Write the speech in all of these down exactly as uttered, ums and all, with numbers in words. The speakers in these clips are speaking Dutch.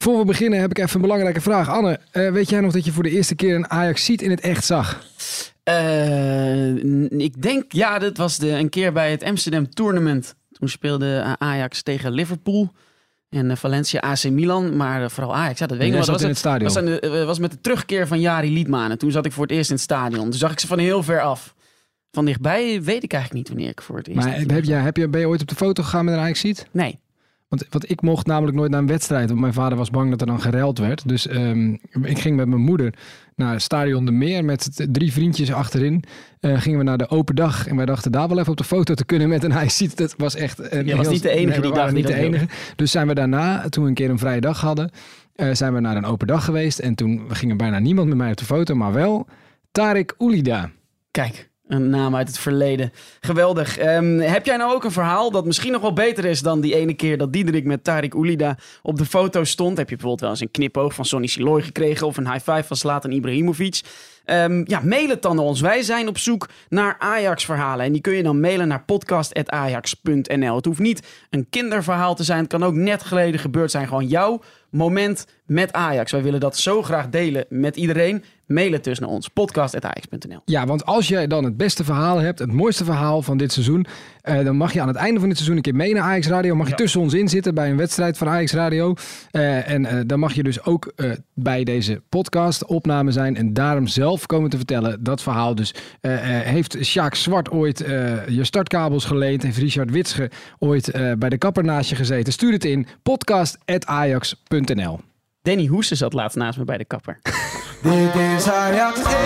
Voor we beginnen heb ik even een belangrijke vraag. Anne, uh, weet jij nog dat je voor de eerste keer een Ajaxiet in het echt zag? Uh, ik denk, ja, dat was de, een keer bij het Amsterdam Tournament. Toen speelde Ajax tegen Liverpool en uh, Valencia A C Milan. Maar uh, vooral Ajax, ja, dat weet ik nog. Dat was in het stadion. Was, aan de, was met de terugkeer van Jari Liedmanen. Toen zat ik voor het eerst in het stadion. Toen zag ik ze van heel ver af. Van dichtbij weet ik eigenlijk niet wanneer ik voor het eerst... Maar heb je, heb je, ben je ooit op de foto gegaan met een Ajaxiet? Nee. Want, want ik mocht namelijk nooit naar een wedstrijd. Want mijn vader was bang dat er dan gereld werd. Dus um, ik ging met mijn moeder naar Stadion de Meer. Met drie vriendjes achterin. Uh, gingen we naar de open dag. En wij dachten daar wel even op de foto te kunnen met een Ajaxiet. Dat was echt... Een Je was heel, niet de enige nee, die dacht. Niet de enige. Heel. Dus zijn we daarna, toen we een keer een vrije dag hadden... Uh, zijn we naar een open dag geweest. En toen ging bijna niemand met mij op de foto. Maar wel Tariq Oulida. Kijk. Een naam uit het verleden. Geweldig. Um, heb jij nou ook een verhaal dat misschien nog wel beter is dan die ene keer dat Diederik met Tariq Oulida op de foto stond? Heb je bijvoorbeeld wel eens een knipoog van Sonny Siloy gekregen of een high five van Zlatan Ibrahimovic? Um, ja, mail het dan naar ons. Wij zijn op zoek naar Ajax-verhalen. En die kun je dan mailen naar podcast at ajax punt n l. Het hoeft niet een kinderverhaal te zijn. Het kan ook net geleden gebeurd zijn. Gewoon jouw moment met Ajax. Wij willen dat zo graag delen met iedereen. Mail het dus naar ons. podcast at ajax punt n l. Ja, want als jij dan het beste verhaal hebt, het mooiste verhaal van dit seizoen, uh, dan mag je aan het einde van dit seizoen een keer mee naar Ajax Radio. Mag je ja. tussen ons in zitten bij een wedstrijd van Ajax Radio. Uh, en uh, dan mag je dus ook uh, bij deze podcast opname zijn en daarom zelf komen te vertellen dat verhaal. Dus uh, uh, heeft Sjaak Zwart ooit uh, je startkabels geleend? Heeft Richard Witsche ooit uh, bij de kapper naast je gezeten? Stuur het in. podcast at ajax punt n l. Danny Hoesen zat laatst naast me bij de kapper. Dit is Ajax één,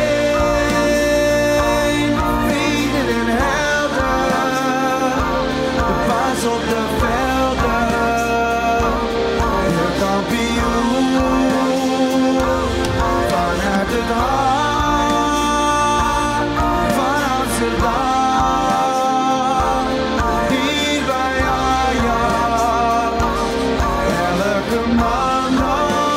vrienden en helden, de paas op de velden, de kampioen, vanuit het hart van Amsterdam, hier bij Ajax, elke maandag.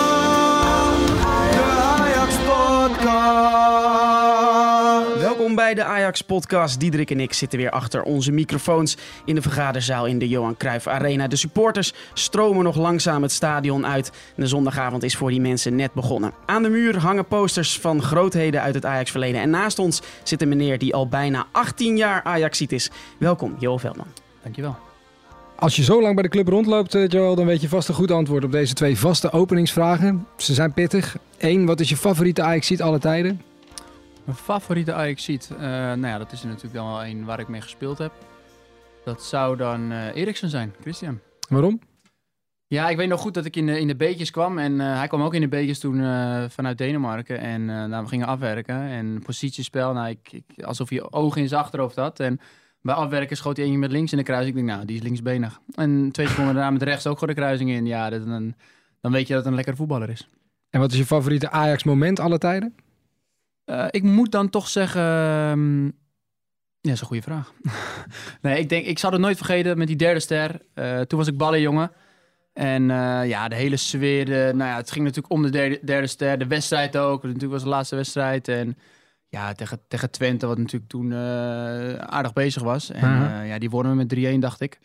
Welkom bij de Ajax-podcast. Diederik en ik zitten weer achter onze microfoons in de vergaderzaal in de Johan Cruijff Arena. De supporters stromen nog langzaam het stadion uit. De zondagavond is voor die mensen net begonnen. Aan de muur hangen posters van grootheden uit het Ajax-verleden. En naast ons zit een meneer die al bijna achttien jaar Ajaxiet is. Welkom, Joel Veldman. Dankjewel. Als je zo lang bij de club rondloopt, Joel, dan weet je vast een goed antwoord op deze twee vaste openingsvragen. Ze zijn pittig. Eén, wat is je favoriete Ajaxiet alle tijden? Mijn favoriete Ajaxiet? Uh, nou ja, dat is er natuurlijk dan wel een waar ik mee gespeeld heb. Dat zou dan uh, Eriksen zijn, Christian. Waarom? Ja, ik weet nog goed dat ik in de, in de beetjes kwam. En uh, hij kwam ook in de beetjes toen uh, vanuit Denemarken. En uh, nou, we gingen afwerken. En positiespel, nou, ik, ik, alsof hij ogen in zijn achterhoofd had. En bij afwerken schoot hij eentje met links in de kruising. Ik denk, nou, die is linksbenig. En twee seconden daarna met rechts ook gewoon de kruising in. Ja, dat, dan, dan weet je dat het een lekkere voetballer is. En wat is je favoriete Ajax-moment alle tijden? Uh, ik moet dan toch zeggen... Um, ja, dat is een goede vraag. nee, ik denk, ik zal het nooit vergeten met die derde ster. Uh, toen was ik ballenjongen. En uh, ja, de hele sfeer. De, nou ja, het ging natuurlijk om de derde, derde ster. De wedstrijd ook. Natuurlijk was de laatste wedstrijd. En ja, tegen, tegen Twente, wat natuurlijk toen uh, aardig bezig was. En uh-huh. uh, ja, die wonnen we met drie-een, dacht ik.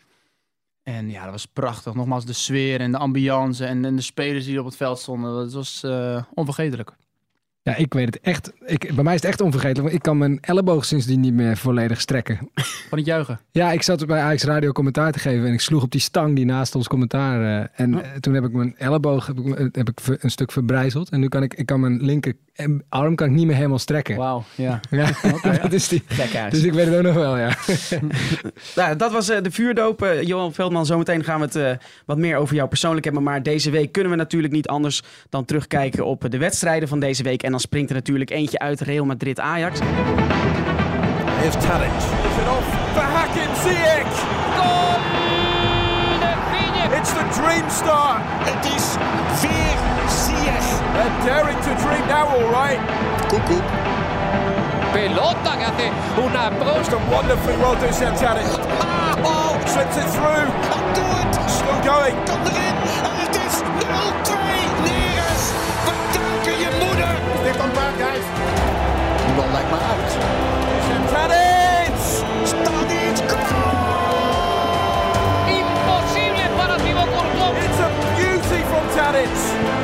En ja, dat was prachtig. Nogmaals, de sfeer en de ambiance en, en de spelers die op het veld stonden. Dat was uh, onvergetelijk. Ja, ik weet het echt. Ik, bij mij is het echt onvergetelijk. Want ik kan mijn elleboog sindsdien niet meer volledig strekken. Van het juichen? Ja, ik zat bij Ajax Radio commentaar te geven. En ik sloeg op die stang die naast ons commentaar. Uh, en oh. uh, toen heb ik mijn elleboog heb ik, heb ik een stuk verbrijzeld. En nu kan ik, ik kan mijn linkerarm kan ik niet meer helemaal strekken. Wauw, ja. ja, okay, ja. Dat is die. Dus ik weet het ook nog wel, ja. nou, dat was uh, de vuurdoop. Uh, Johan Veldman, zometeen gaan we het uh, wat meer over jou persoonlijk hebben. Maar deze week kunnen we natuurlijk niet anders dan terugkijken op de wedstrijden van deze week. En dan springt er natuurlijk eentje uit, Real Madrid-Ajax. Here's Tadic. Is it off for Hakim Ziyech? Goal! It's the dream start. Het is weer Ziyech. And daring to dream now, all right. Koekoek. Pelota que hace una approach. It's done wonderfully well to Sam Tadic. Ah, oh. Slips it through. Doe het. Still going. Kan erin. En het is nul twee. Neres. We danken je moeder. Dit kan waar, guys. Die bal lijkt me uit. Sam Tadic. Tadic. Impossible para Thibaut Courtois. It's a beauty from Tadic.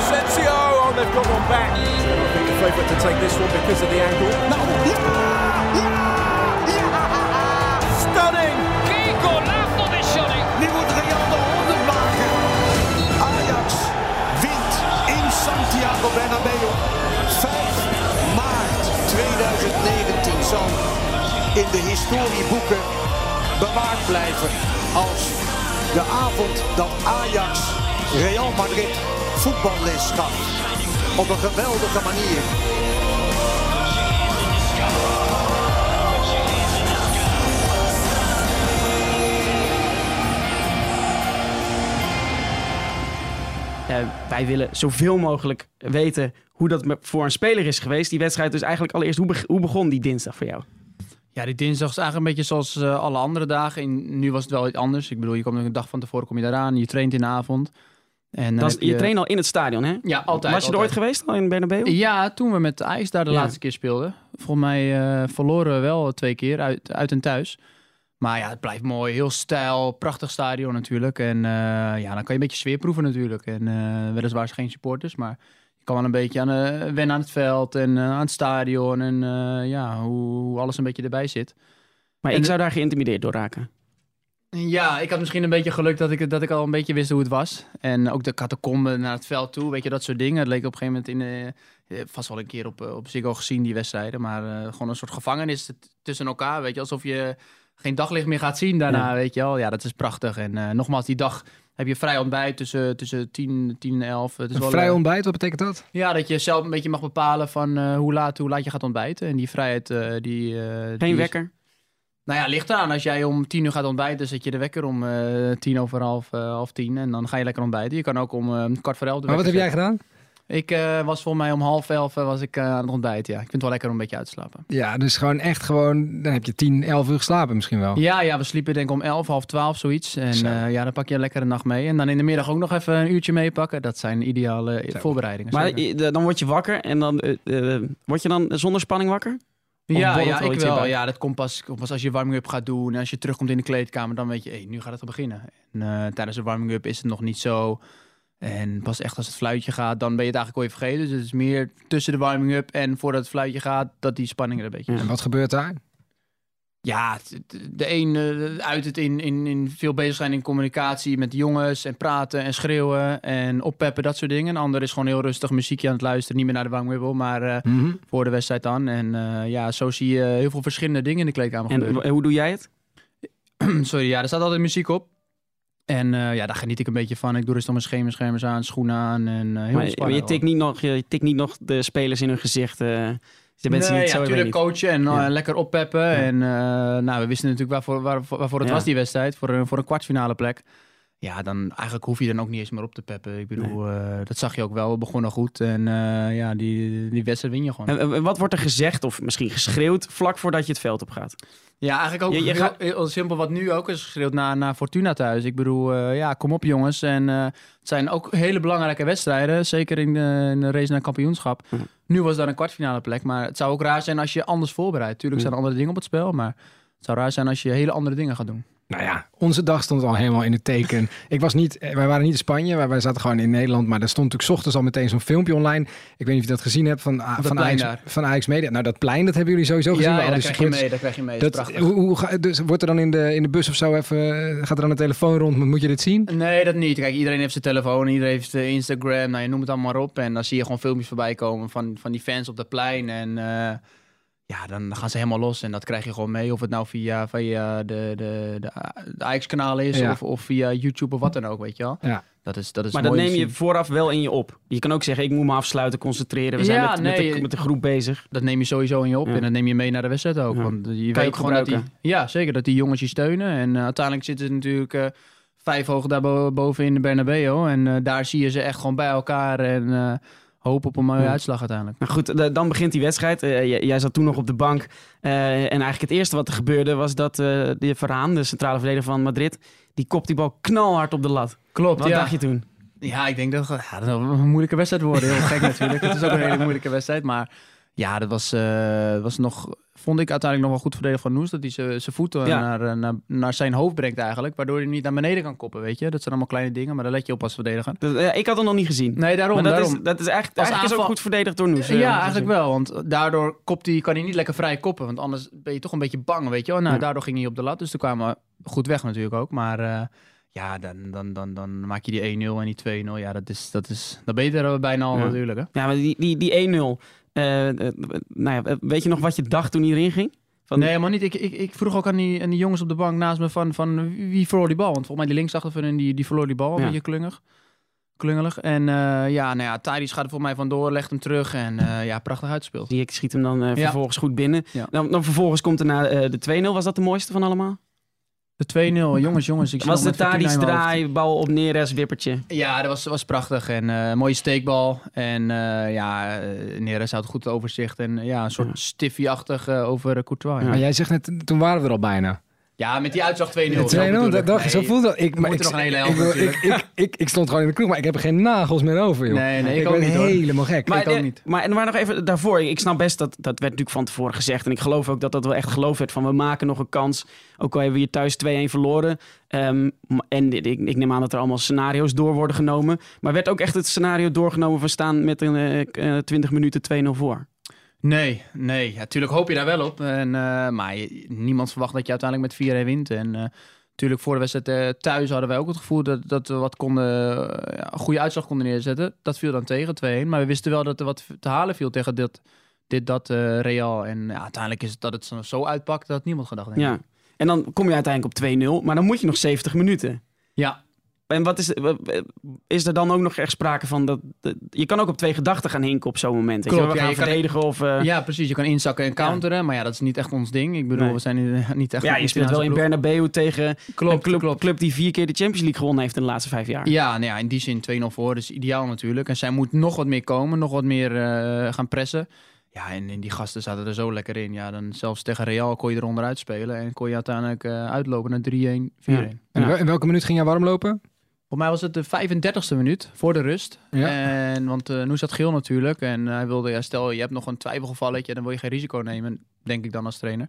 Asensio. Oh, they've got one back. I think the favourite to take this one because of the angle. Nou, ja! Ja! Ja! Stunning. Che golazo di Scioli! Nu moet Real de honderd maken. Ajax wint in Santiago Bernabéu. vijf maart tweeduizend negentien zal in de historieboeken bewaard blijven als de avond dat Ajax Real Madrid voetballes gaf. Op een geweldige manier. Ja, wij willen zoveel mogelijk weten hoe dat voor een speler is geweest. Die wedstrijd dus eigenlijk allereerst, hoe, be- hoe begon die dinsdag voor jou? Ja, die dinsdag is eigenlijk een beetje zoals uh, alle andere dagen. In, nu was het wel iets anders. Ik bedoel, je komt een dag van tevoren kom je daaraan. Je traint in de avond. En Dat is, je, je traint al in het stadion, hè? Ja, altijd. Was je er altijd. ooit geweest al in Bernabeu? Ja, toen we met Ajax daar de Ja. laatste keer speelden. Volgens mij uh, verloren we wel twee keer uit, uit en thuis. Maar ja, het blijft mooi. Heel stijl. Prachtig stadion natuurlijk. En uh, ja, dan kan je een beetje sfeer proeven natuurlijk. En uh, weliswaar zijn geen supporters, maar je kan wel een beetje aan, uh, wennen aan het veld en uh, aan het stadion. En uh, ja, hoe, hoe alles een beetje erbij zit. Maar En ik de- zou daar geïntimideerd door raken. Ja, ik had misschien een beetje geluk dat ik, dat ik al een beetje wist hoe het was. En ook de catacombe naar het veld toe, weet je, dat soort dingen. Het leek op een gegeven moment in de, eh, vast wel een keer op, eh, op Ziggo gezien, die wedstrijden. Maar uh, gewoon een soort gevangenis t- tussen elkaar, weet je. Alsof je geen daglicht meer gaat zien daarna, Ja. weet je wel. Ja, dat is prachtig. En uh, nogmaals, die dag heb je vrij ontbijt tussen, tussen tien, tien en elf. Het is Een wel, vrij uh, ontbijt, wat betekent dat? Ja, dat je zelf een beetje mag bepalen van uh, hoe, laat, hoe laat je gaat ontbijten. En die vrijheid, uh, die... uh, die Geen is- wekker? Nou ja, ligt eraan. Als jij om tien uur gaat ontbijten, zet je de wekker om uh, tien over half, uh, half tien. En dan ga je lekker ontbijten. Je kan ook om uh, kwart voor elf de Maar wat heb wekker jij gedaan? zetten. Ik uh, was volgens mij om half elf uh, was ik, uh, aan het ontbijten. Ja. Ik vind het wel lekker om een beetje uit te slapen. Ja, dus gewoon echt gewoon... Dan heb je tien, elf uur geslapen misschien wel. Ja, ja, we sliepen denk ik om elf, half twaalf, zoiets. En Zo. uh, ja, dan pak je een lekkere nacht mee. En dan in de middag ook nog even een uurtje meepakken. Dat zijn ideale Zo. voorbereidingen. Maar zeker. i- de- dan word je wakker en dan uh, uh, word je dan zonder spanning wakker? Of Ja, borrelt ja, wel ik iets in je wel. buik? Ja, dat komt pas, komt pas als je warming-up gaat doen. En als je terugkomt in de kleedkamer, dan weet je, hey, nu gaat het beginnen. En uh, tijdens de warming-up is het nog niet zo. En pas echt als het fluitje gaat, dan ben je het eigenlijk al even vergeten. Dus het is meer tussen de warming-up en voordat het fluitje gaat, dat die spanning er een beetje is. En wat gebeurt daar? Ja, t- t- de een uh, uit het in, in, in veel bezig zijn in communicatie met de jongens en praten en schreeuwen en oppeppen, dat soort dingen. Een ander is gewoon heel rustig muziekje aan het luisteren, niet meer naar de warming-up, maar uh, Mhm. voor de wedstrijd dan. En uh, ja, zo zie je heel veel verschillende dingen in de kleedkamer En gebeuren. w- hoe doe jij het? Sorry, ja, er staat altijd muziek op. En uh, ja, daar geniet ik een beetje van. Ik doe rustig mijn schemerschermers aan, schoenen aan en uh, heel Maar, maar ontspannen. je tikt niet nog, je tikt niet nog de spelers in hun gezicht. Uh, de mensen nee, die het ja, zo natuurlijk hebben coachen en uh, Ja. lekker oppeppen. En uh, nou, we wisten natuurlijk waarvoor, waarvoor, waarvoor het Ja. was die wedstrijd. Voor een, voor een kwartfinale plek. Ja, dan eigenlijk hoef je dan ook niet eens meer op te peppen. Ik bedoel, uh, dat zag je ook wel. We begonnen goed. En uh, ja, die, die wedstrijd win je gewoon. En, en wat wordt er gezegd of misschien geschreeuwd vlak voordat je het veld op gaat? Ja, eigenlijk ook Je- je heel, gaat- heel simpel wat nu ook is geschreeuwd naar, naar Fortuna thuis. Ik bedoel, uh, ja, kom op jongens. En uh, het zijn ook hele belangrijke wedstrijden. Zeker in de, in de race naar kampioenschap. Mhm. Nu was daar een kwartfinale plek. Maar het zou ook raar zijn als je anders voorbereidt. Tuurlijk zijn er andere dingen op het spel. Maar het zou raar zijn als je hele andere dingen gaat doen. Nou ja, onze dag stond al helemaal in het teken. Ik was niet, wij waren niet in Spanje, wij, wij zaten gewoon in Nederland. Maar er stond natuurlijk 's ochtends al meteen zo'n filmpje online. Ik weet niet of je dat gezien hebt van, dat van, plein Ajax, daar. van Ajax Media. Nou, dat plein, dat hebben jullie sowieso gezien. Ja, waar ja, al daar die krijg je supporters- mee. Daar krijg je mee. Dat, Dat, is prachtig. hoe, hoe ga, dus wordt er dan in de, in de bus of zo even, gaat er dan een telefoon rond? Moet je dit zien? Nee, dat niet. Kijk, iedereen heeft zijn telefoon, iedereen heeft uh, Instagram, nou, je noemt het allemaal maar op. En dan zie je gewoon filmpjes voorbij komen van, van die fans op dat plein. En uh, ja, dan gaan ze helemaal los en dat krijg je gewoon mee. Of het nou via, via de, de, de, de Ajax-kanaal is Ja. of, of via YouTube of wat dan ook, weet je wel. Ja. Dat is, dat is Maar dat mooi neem te je zien. vooraf wel in je op. Je kan ook zeggen, ik moet me afsluiten, concentreren. We zijn Ja, met, nee, met, de, met de groep bezig. Dat neem je sowieso in je op Ja. en dat neem je mee naar de wedstrijd ook. Ja. Want je je weet ook gewoon dat die, gebruiken. ja, zeker, dat die jongens je steunen. En uh, uiteindelijk zitten ze natuurlijk uh, vijf hoog daarboven in de Bernabeu. En uh, daar zie je ze echt gewoon bij elkaar en uh, hopen op een mooie Ja. uitslag uiteindelijk. Nou goed, de- dan begint die wedstrijd. Uh, j- jij zat toen nog op de bank. Uh, en eigenlijk het eerste wat er gebeurde was dat uh, de Varaan, de centrale verdediger van Madrid, die kopt die bal knalhard op de lat. Klopt, Wat ja. dacht je toen? Ja, ik denk dat, ja, dat zal een moeilijke wedstrijd worden. Heel gek natuurlijk. Het is ook een hele moeilijke wedstrijd. Maar Ja, dat was, uh, was nog, vond ik uiteindelijk nog wel goed verdedigd van Noes. Dat hij zijn voeten Ja. naar, naar, naar zijn hoofd brengt eigenlijk. Waardoor hij niet naar beneden kan koppen, weet je. Dat zijn allemaal kleine dingen, maar daar let je op als verdediger. Dat, ja, ik had hem nog niet gezien. Nee, daarom. Maar dat, daarom. Is, dat is eigenlijk, Als eigenlijk is aanval- ook goed verdedigd door Noes. Ja, uh, eigenlijk wel. Want daardoor kopt hij, kan hij niet lekker vrij koppen. Want anders ben je toch een beetje bang, weet je wel. Nou, Ja. daardoor ging hij op de lat. Dus toen kwamen we goed weg natuurlijk ook. Maar uh, ja, dan, dan, dan, dan maak je die één nul en die twee nul. Ja, dat is, dat is, dat ben je er bijna al Ja. natuurlijk, hè. Ja, maar die, die, die één nul. Uh, uh, nou ja, weet je nog wat je dacht toen hij erin ging? Van... Nee, helemaal niet. Ik, ik, ik vroeg ook aan die, aan die jongens op de bank naast me van, van wie verloor die bal. Want volgens mij die linksachtervan die, die verloor die bal. Een Ja. beetje klungig. klungelig. En uh, ja, nou ja, Tadic gaat er voor mij vandoor, legt hem terug. En uh, ja, prachtig uitgespeeld. Die schiet hem dan uh, Ja. vervolgens goed binnen. Ja. Dan, dan vervolgens komt er naar uh, de twee nul. Was dat de mooiste van allemaal? De twee nul, jongens, jongens. Ik Was de zie nog met Tadic Fortuna in mijn hoofd. draai, bal op Neres, wippertje? Ja, dat was, was prachtig. En uh, mooie steekbal. En uh, ja, uh, Neres houdt goed overzicht. En uh, ja, een soort Ja. stiffy-achtig uh, over uh, Courtois. Ja. Maar jij zegt net, toen waren we er al bijna. Ja, met die uitslag twee nul. twee nul, dat, dat, zo voelde dat. Ik, maar moet ik, er nog een hele ik, helft ik, natuurlijk. ik, ik, ik, ik stond gewoon in de kroeg, maar ik heb er geen nagels meer over, joh. Nee, nee, ik ik ook ben niet, hoor. helemaal gek. Maar, ik ook eh, niet. maar, maar nog even daarvoor. Ik snap best, dat, dat werd natuurlijk van tevoren gezegd. En ik geloof ook dat dat wel echt geloofd werd. Van we maken nog een kans. Ook al hebben we hier thuis twee-een verloren. Um, en ik, ik neem aan dat er allemaal scenario's door worden genomen. Maar werd ook echt het scenario doorgenomen van staan met een uh, twintig minuten twee nul voor? Nee, nee. Ja, tuurlijk hoop je daar wel op. En, uh, maar je, niemand verwacht dat je uiteindelijk met vier-een wint. En uh, natuurlijk voor de wedstrijd uh, thuis hadden wij ook het gevoel dat, dat we wat konden, uh, ja, een goede uitslag konden neerzetten. Dat viel dan tegen, twee-een. Maar we wisten wel dat er wat te halen viel tegen dit, dit dat uh, Real. En ja, uiteindelijk is het dat het zo, zo uitpakt dat niemand gedacht heeft. Ja. En dan kom je uiteindelijk op twee nul. Maar dan moet je nog zeventig minuten. Ja. En wat is, is er dan ook nog echt sprake van dat, dat je kan ook op twee gedachten gaan hinken op zo'n moment. Weet Klopt, je, we ja, gaan je kan- verdedigen of. Uh, ja, precies. Je kan inzakken en counteren. Ja. Maar ja, dat is niet echt ons ding. Ik bedoel, Nee. we zijn niet, niet echt... ja, een je speelt wel in Italiaanse Bernabeu tegen ploeg. Klopt, een club, klopt. club die vier keer de Champions League gewonnen heeft in de laatste vijf jaar. Ja, nou ja, in die zin twee nul voor. Dus ideaal natuurlijk. En zij moet nog wat meer komen. Nog wat meer uh, gaan pressen. Ja, en, en die gasten zaten er zo lekker in. Ja, dan zelfs tegen Real kon je er onderuit spelen. En kon je uiteindelijk uh, uitlopen naar drie-een, vier-een. En Ja. wel- in welke minuut ging jij warm lopen? Voor mij was het de vijfendertigste minuut voor de rust. Ja. En, want uh, Noes had geel natuurlijk. En hij wilde, ja, stel je hebt nog een twijfelgevalletje, dan wil je geen risico nemen, denk ik dan als trainer.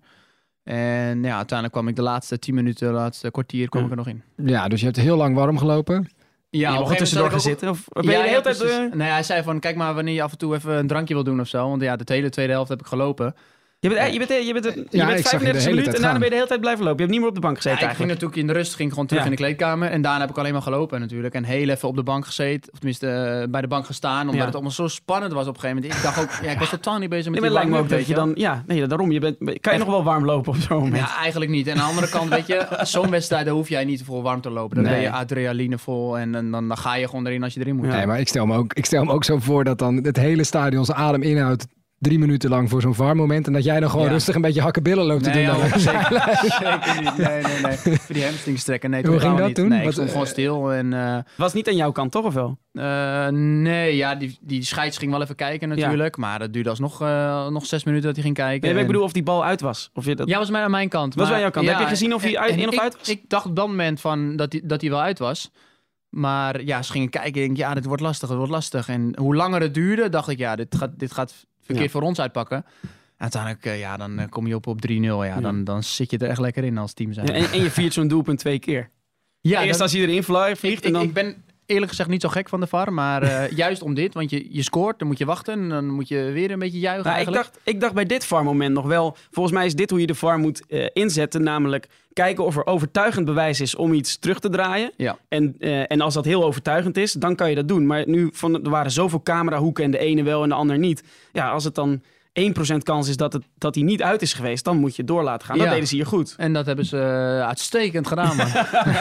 En ja, uiteindelijk kwam ik de laatste tien minuten, de laatste kwartier, kwam Ja. ik er nog in. Ja, dus je hebt heel lang warm gelopen. Ja, je op mocht een er tussendoor gaan gegeven moment zitten? Of ben je Ja, de hele ja, tijd... precies. uh, Nee, hij zei van, kijk maar wanneer je af en toe even een drankje wil doen of zo. Want ja, de hele tweede helft heb ik gelopen. je bent, je bent, je bent, je bent ik zag je de vijfendertig hele minuten tijd en daarna gaan. ben je de hele tijd blijven lopen. Je hebt niet meer op de bank Ja, gezeten ik ging eigenlijk. natuurlijk in de rust, ging gewoon terug Ja. in de kleedkamer. En daarna heb ik alleen maar gelopen natuurlijk. En heel even op de bank gezeten. Of tenminste uh, bij de bank gestaan. Omdat Ja. het allemaal zo spannend was op een gegeven moment. Ik dacht ook, ja, ik was totaal niet bezig met Nee, die maar het lijkt me ook warming-up, dat je weet dan... Ja, nee, daarom. Je bent, kan je Echt. nog wel warm lopen op zo'n moment? Ja, eigenlijk niet. En aan de andere kant, weet je, zo'n wedstrijd, daar hoef jij niet voor warm te lopen. Dan Nee. ben je adrenaline vol en, en dan, dan ga je gewoon erin als je erin moet. Ja. Nee, maar ik stel, me ook, ik stel me ook zo voor dat dan het hele stadion zijn adem inhoudt drie minuten lang voor zo'n V A R-moment. En dat jij dan gewoon Ja. rustig een beetje hakkenbillen loopt te Nee, doen. ja, dan. zeker, zeker niet. Nee, nee, nee. Voor die hamstrings trekken. Nee, Hoe totaal ging dat niet. toen? Nee, ik Wat, stond eh, gewoon stil. En, uh, Was niet aan jouw kant, toch? Of wel? uh, nee, ja, die, die scheids ging wel even kijken natuurlijk. Maar dat duurde alsnog uh, nog zes minuten dat hij ging kijken. Nee, maar ik En- bedoel of die bal uit was. Of je dat... Ja, was mij aan mijn kant. Was maar- aan jouw kant. Heb je gezien of hij en- uit- en in of ik- uit was? Ik dacht op dat moment van dat hij, dat hij wel uit was. Maar ja, ze gingen kijken. Ik denk, ja, dit wordt lastig, het wordt lastig. En hoe langer het duurde, dacht ik, ja, dit gaat, dit gaat verkeerd Ja. voor ons uitpakken. Uiteindelijk, uh, ja, dan uh, kom je op op drie nul. Ja, Ja. dan, dan zit je er echt lekker in als team zijn. Ja, en, en je viert zo'n doelpunt twee keer. ja, Eerst dat- als hij erin vliegt, ik, vliegt ik, en dan... ik ben eerlijk gezegd niet zo gek van de V A R. Maar uh, juist om dit, want je, je scoort, dan moet je wachten. En dan moet je weer een beetje juichen Nou, ik, eigenlijk. dacht, ik dacht bij dit V A R-moment nog wel... Volgens mij is dit hoe je de V A R moet uh, inzetten. Namelijk kijken of er overtuigend bewijs is om iets terug te draaien. Ja. En, uh, en als dat heel overtuigend is, dan kan je dat doen. Maar nu van, er waren zoveel camerahoeken en de ene wel en de ander niet. Ja, als het dan één procent kans is dat, het, dat hij niet uit is geweest... dan moet je het door laten gaan. Dat Ja. deden ze hier goed. En dat hebben ze uh, uitstekend gedaan, man.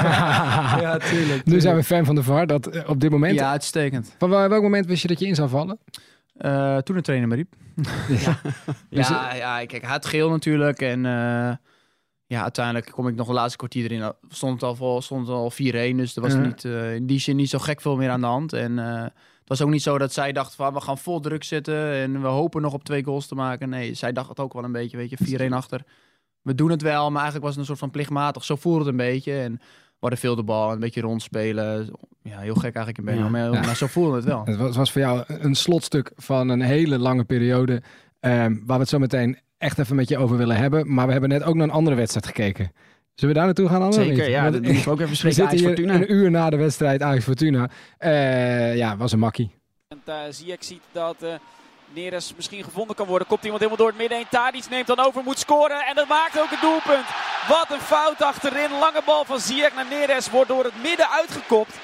Ja, tuurlijk. Nu zijn we fan van de V A R. Dat eh, op dit moment. Ja, uitstekend. Van wel- welk moment wist je dat je in zou vallen? Uh, toen de trainer me riep. ja, Dus, ja, ja, kijk, hij had geel natuurlijk. En uh, ja, uiteindelijk kom ik nog een laatste kwartier erin. Stond het al, vol, stond het al vier-een, dus er was Ja. niet, uh, in die zin niet zo gek veel meer aan de hand. En uh, het was ook niet zo dat zij dacht van, we gaan vol druk zitten en we hopen nog op twee goals te maken. Nee, zij dacht het ook wel een beetje, weet je, vier-een achter. We doen het wel, maar eigenlijk was het een soort van plichtmatig. Zo voelde het een beetje en we hadden veel de bal, een beetje rondspelen. Ja, heel gek eigenlijk in Benno, Ja. maar, Ja. maar zo voelde het wel. Het was, was voor jou een slotstuk van een hele lange periode. waar we het zo meteen echt even met je over willen hebben. Maar we hebben net ook naar een andere wedstrijd gekeken. Zullen we daar naartoe gaan, Anne? Zeker, ja. Want, Dat moet ik ook even we spreken. zitten Ajax hier Fortuna. een uur na de wedstrijd Ajax Fortuna. Uh, ja, was een makkie. Uh, Ziyech ziet dat uh, Neres misschien gevonden kan worden. Komt iemand helemaal door het midden heen. Tadic neemt dan over, moet scoren. En dat maakt ook het doelpunt. Wat een fout achterin. Lange bal van Ziyech naar Neres. Wordt door het midden uitgekopt.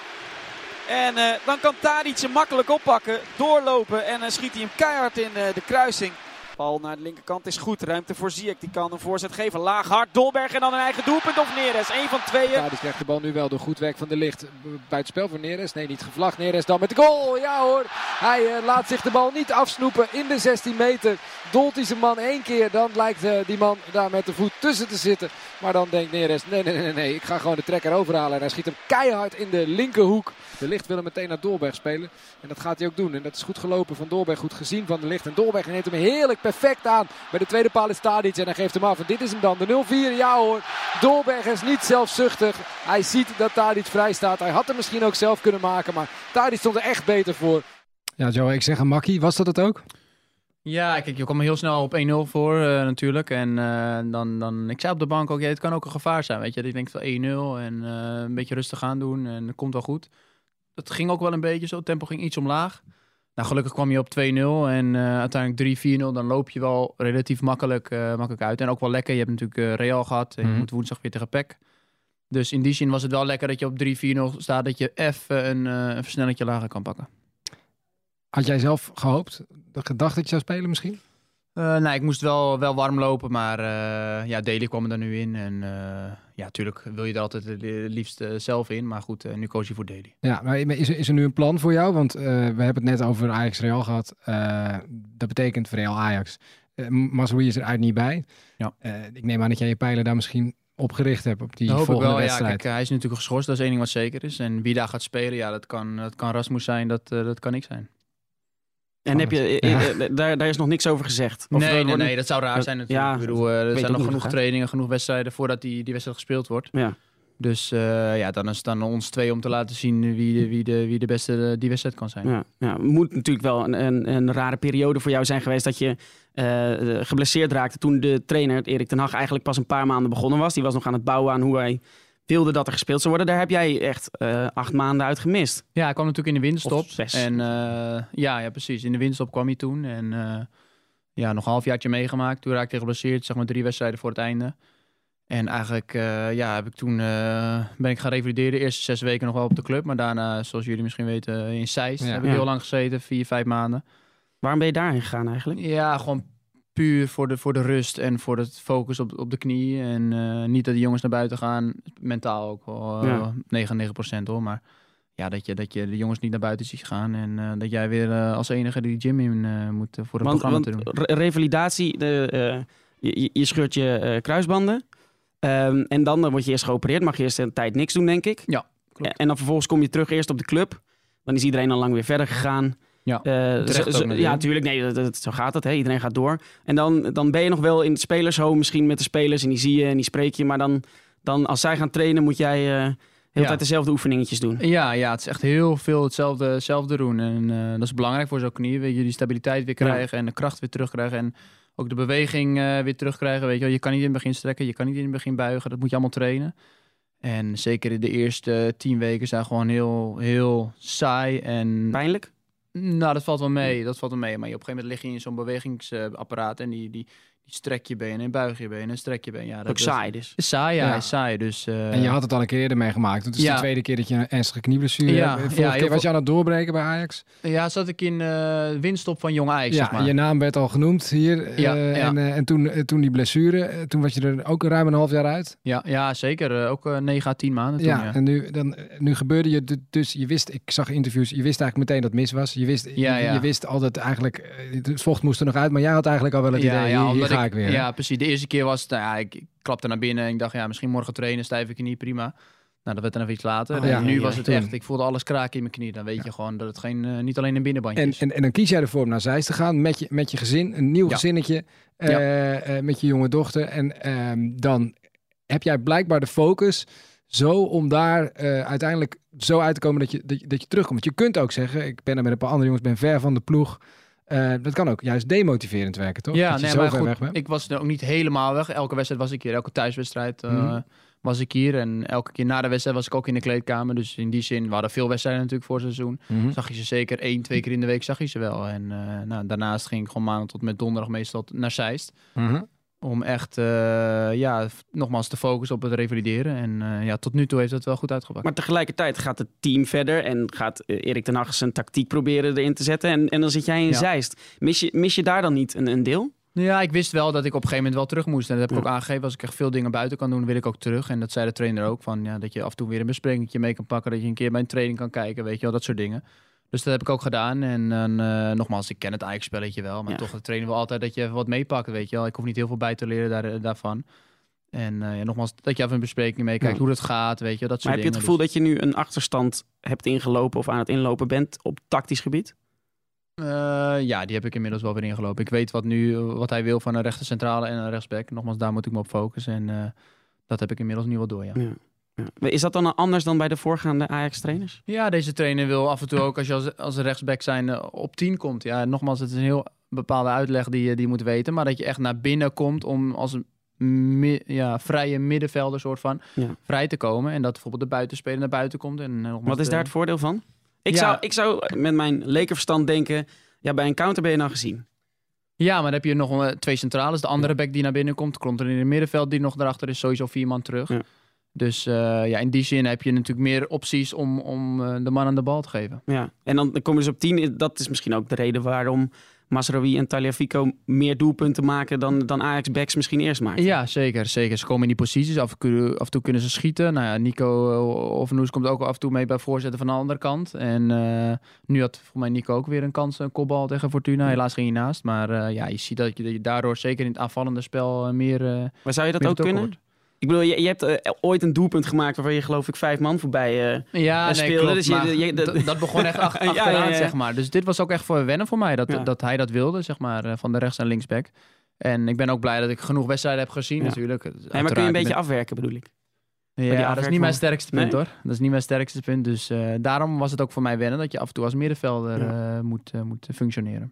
En uh, dan kan Tadic hem makkelijk oppakken. Doorlopen. En dan uh, schiet hij hem keihard in uh, de kruising. Bal naar de linkerkant is goed. Ruimte voor Ziyech. Die kan een voorzet geven. Laag, hard. Dolberg en dan een eigen doelpunt of Neres. Eén van tweeën. Ja, die krijgt de bal nu wel door goed werk van de Ligt. Buitenspel voor Neres. Nee, niet gevlacht. Neres dan met de goal. Ja hoor. Hij uh, laat zich de bal niet afsnoepen in de zestien meter. Dolt hij zijn man één keer. Dan lijkt uh, die man daar met de voet tussen te zitten. Maar dan denkt Neres, nee, nee, nee, nee. Ik ga gewoon de trekker overhalen. En hij schiet hem keihard in de linkerhoek. De Ligt wil hem meteen naar Dolberg spelen. En dat gaat hij ook doen. En dat is goed gelopen van Dolberg. Goed gezien van de Ligt. En Dolberg neemt hem heerlijk perfect aan. Bij de tweede paal is Tadic. En hij geeft hem af. En dit is hem dan. De nul vier. Ja hoor. Dolberg is niet zelfzuchtig. Hij ziet dat Tadic vrij staat. Hij had hem misschien ook zelf kunnen maken. Maar Tadic stond er echt beter voor. Ja, Joe, ik zeg een makkie. Was dat het ook? Ja, kijk, je kwam heel snel op één nul voor uh, natuurlijk. En uh, dan, dan, ik zei op de bank ook, ja, het kan ook een gevaar zijn. Weet je, ik denk van één nul en uh, een beetje rustig aan doen. En dat komt wel goed. Het ging ook wel een beetje zo. Het tempo ging iets omlaag. Nou, gelukkig kwam je op twee nul en uh, uiteindelijk drie vier nul. Dan loop je wel relatief makkelijk, uh, makkelijk uit. En ook wel lekker. Je hebt natuurlijk uh, Real gehad. En je Mm. moet woensdag weer tegen P E C. Dus in die zin was het wel lekker dat je op drie vier nul staat. Dat je even een, uh, een versnellingje lager kan pakken. Had jij zelf gehoopt, gedacht dat je zou spelen misschien? Uh, nou, ik moest wel, wel warm lopen, maar uh, ja, Daly kwam er dan nu in. En uh, ja, natuurlijk wil je er altijd het liefst uh, zelf in. Maar goed, uh, nu koos je voor Daly. Ja, maar is er, is er nu een plan voor jou? Want uh, we hebben het net over Ajax Real gehad. Uh, dat betekent voor Real Ajax. Uh, Mazraoui is er uit niet bij. Ja. Uh, ik neem aan dat jij je pijlen daar misschien op gericht hebt op die Dat hoop volgende ik wel. wedstrijd. Ja, kijk, hij is natuurlijk geschorst, dat is één ding wat zeker is. En wie daar gaat spelen, ja, dat kan, dat kan Rasmus zijn, dat, uh, dat kan ik zijn. En heb je, Ja. uh, daar, daar is nog niks over gezegd? Of Nee, er nee, wordt- nee, dat zou raar zijn natuurlijk. Ja, ik bedoel, uh, er weet zijn ook nog niet genoeg nog, hè? trainingen, genoeg wedstrijden voordat die, die wedstrijd gespeeld wordt. Ja. Dus uh, ja, dan is het aan ons twee om te laten zien wie de, wie de, wie de beste uh, die wedstrijd kan zijn. Ja, ja, het moet natuurlijk wel een, een, een rare periode voor jou zijn geweest dat je uh, geblesseerd raakte toen de trainer, Erik ten Hag, eigenlijk pas een paar maanden begonnen was. Die was nog aan het bouwen aan hoe hij wilde dat er gespeeld zou worden. Daar heb jij echt uh, acht maanden uit gemist. Ja, hij kwam natuurlijk in de winterstop. Of zes. En uh, ja, ja, precies. In de winterstop kwam hij toen. En uh, ja, nog een halfjaartje meegemaakt. Toen raakte hij geblesseerd, zeg maar drie wedstrijden voor het einde. En eigenlijk uh, ja, heb ik toen, uh, ben ik gaan revalideren. De eerste zes weken nog wel op de club. Maar daarna, zoals jullie misschien weten, in Zeist Ja. heb ik Ja. heel lang gezeten. Vier, vijf maanden. Waarom ben je daarheen gegaan eigenlijk? Ja, gewoon puur voor de, voor de rust en voor het focus op, op de knie. En uh, niet dat die jongens naar buiten gaan. Mentaal ook wel uh, Ja. negenennegentig procent hoor. Maar ja, dat je, dat je de jongens niet naar buiten ziet gaan. En uh, dat jij weer uh, als enige die gym in uh, moet uh, voor een Want, programma want te doen. re- revalidatie, de, uh, je, je scheurt je uh, kruisbanden. Um, en dan uh, word je eerst geopereerd. Mag je eerst een tijd niks doen, denk ik. Ja, klopt. En, en dan vervolgens kom je terug eerst op de club. Dan is iedereen al lang weer verder gegaan. Ja, Uh, terecht zo- ook zo- natuurlijk. ja, natuurlijk. Nee, dat, dat- zo gaat het. Hè. Iedereen gaat door. En dan, dan ben je nog wel in het spelershome misschien met de spelers. En die zie je en die spreek je. Maar dan, dan als zij gaan trainen, moet jij uh, heel de Ja. tijd dezelfde oefeningetjes doen. Ja, ja, het is echt heel veel hetzelfde, hetzelfde doen. En uh, dat is belangrijk voor zo'n knie. Weet je, die stabiliteit weer krijgen en de kracht weer terugkrijgen. En ook de beweging uh, weer terugkrijgen. Weet je, wel. Je kan niet in het begin strekken, je kan niet in het begin buigen. Dat moet je allemaal trainen. En zeker in de eerste tien weken zijn gewoon heel, heel saai. En Pijnlijk? nou, dat valt wel mee. Dat valt wel mee. Maar je, op een gegeven moment lig je in zo'n bewegingsapparaat en die, die, die strek je benen en buig je benen en strek je benen. Ja, dat Ook saai dus. is saai, ja, Ja. is saai. Dus, uh, En je had het al een keer eerder meegemaakt. Het is Ja. de tweede keer dat je een ernstige knieblessure Ja, hebt. Vorige ja, keer heel was je aan het doorbreken bij Ajax. ja, zat ik in uh, winststop van Jong Ajax, Ja, zeg maar. je naam werd al genoemd hier. Ja, Uh, ja. En, uh, en toen, uh, toen die blessure, uh, toen was je er ook ruim een half jaar uit. Ja, ja zeker. Uh, ook uh, negen à tien maanden toen, Ja, ja. en nu, dan, nu gebeurde je d- dus, je wist, ik zag interviews, je wist eigenlijk meteen dat het mis was. Je wist, Ja, je, ja. je wist altijd eigenlijk, uh, het vocht moest er nog uit, maar jij had eigenlijk al wel het idee, hier, hier omdat ga ik, weer. hè? Ja, precies. De eerste keer was het, nou ja, ik, ik klapte naar binnen en ik dacht, ja, misschien morgen trainen, stijve knie, prima. Nou, dat werd dan even iets later. Oh, en ja, nu ja, was ja. het echt, ik voelde alles kraken in mijn knie. Dan weet je gewoon dat het geen, uh, niet alleen een binnenbandje En, is. en, en dan kies jij ervoor om naar Zeist te gaan met je, met je gezin, een nieuw Ja. gezinnetje, uh, Ja. uh, met je jonge dochter. En um, dan heb jij blijkbaar de focus zo om daar uh, uiteindelijk zo uit te komen dat je, dat, je, dat je terugkomt. Want je kunt ook zeggen, ik ben er met een paar andere jongens, ben ver van de ploeg. Uh, dat kan ook juist demotiverend werken, toch? Ja, dat je nee, zo maar ver goed, weg bent. ik was er ook niet helemaal weg. Elke wedstrijd was ik hier. Elke thuiswedstrijd uh, Mm-hmm. was ik hier. En elke keer na de wedstrijd was ik ook in de kleedkamer. Dus in die zin, we hadden veel wedstrijden natuurlijk voor het seizoen. Mm-hmm. Zag je ze zeker één, twee keer in de week zag je ze wel. En uh, nou, daarnaast ging ik gewoon maandag tot met donderdag meestal naar Zeist. Mm-hmm. Om echt, uh, ja, nogmaals te focussen op het revalideren. En uh, ja, tot nu toe heeft dat wel goed uitgepakt. Maar tegelijkertijd gaat het team verder en gaat uh, Erik ten Hag zijn tactiek proberen erin te zetten. En, en dan zit jij in Ja. Zeist. Mis je, mis je daar dan niet een, een deel? Ja, ik wist wel dat ik op een gegeven moment wel terug moest. En dat heb ik Ja. ook aangegeven. Als ik echt veel dingen buiten kan doen, wil ik ook terug. En dat zei de trainer ook. Van, ja, dat je af en toe weer een besprekingje mee kan pakken. Dat je een keer bij een training kan kijken. Weet je wel, dat soort dingen. Dus dat heb ik ook gedaan. En uh, nogmaals, ik ken het Ajax-spelletje wel. Maar Ja. toch, de trainer wil altijd dat je even wat meepakt. Weet je wel. Ik hoef niet heel veel bij te leren daar, daarvan. En uh, ja, nogmaals, dat je even een bespreking meekijkt. Ja. Hoe dat gaat, weet je wel. Dat Maar soort heb je dingen. het gevoel dat je nu een achterstand hebt ingelopen of aan het inlopen bent op tactisch gebied? Uh, ja, die heb ik inmiddels wel weer ingelopen. Ik weet wat, nu, wat hij wil van een rechter centrale en een rechtsback. Nogmaals, daar moet ik me op focussen. En uh, dat heb ik inmiddels nu wel door, ja. Ja. Ja. Is dat dan anders dan bij de voorgaande Ajax-trainers? Ja, deze trainer wil af en toe ook, als je als, als een rechtsback zijn uh, op tien komt. Ja, nogmaals, het is een heel bepaalde uitleg die je die je moet weten. Maar dat je echt naar binnen komt om als een mi- ja, vrije middenvelder soort van Ja. vrij te komen. En dat bijvoorbeeld de buitenspeler naar buiten komt. En, uh, nogmaals, Wat is de- daar het voordeel van? Ik, Ja. zou, ik zou met mijn lekenverstand denken, ja, bij een counter ben je dan gezien. Ja, maar dan heb je nog uh, twee centrales. De andere back die naar binnen komt, komt er in het middenveld die nog daarachter is. Sowieso vier man terug. Ja. Dus uh, ja, in die zin heb je natuurlijk meer opties om, om uh, de man aan de bal te geven. Ja. En dan, dan kom je dus op tien. Dat is misschien ook de reden waarom Mazraoui en Tagliafico meer doelpunten maken dan, dan Ajax-backs misschien eerst maken. Ja, zeker, zeker. Ze komen in die posities. Af en toe, af en toe kunnen ze schieten. Nou ja, Nico uh, Overnoes komt ook af en toe mee bij voorzetten van de andere kant. En uh, nu had voor mij Nico ook weer een kans, een kopbal tegen Fortuna. Helaas ging hij naast. Maar uh, ja, je ziet dat je, dat je daardoor zeker in het aanvallende spel uh, meer... Uh, maar zou je dat meer ook betrokken kunnen? wordt. Ik bedoel, je, je hebt uh, ooit een doelpunt gemaakt waarvan je geloof ik vijf man voorbij uh, Ja, uh, nee, speelde. klopt, Dus je, maar je, d- dat begon echt ach- Ja, achteraan, ja, ja, ja. zeg maar. Dus dit was ook echt voor wennen voor mij, dat, Ja. dat hij dat wilde, zeg maar, uh, van de rechts- en linksback. En ik ben ook blij dat ik genoeg wedstrijden heb gezien, Ja. natuurlijk. Nee, maar kun je een Uiteraard, beetje ik afwerken bedoel ik? ben- die Ja, dat is afwerk niet mijn van- sterkste punt, Nee? hoor. Dat is niet mijn sterkste punt, dus uh, daarom was het ook voor mij wennen, dat je af en toe als middenvelder Ja. uh, moet, uh, moet functioneren.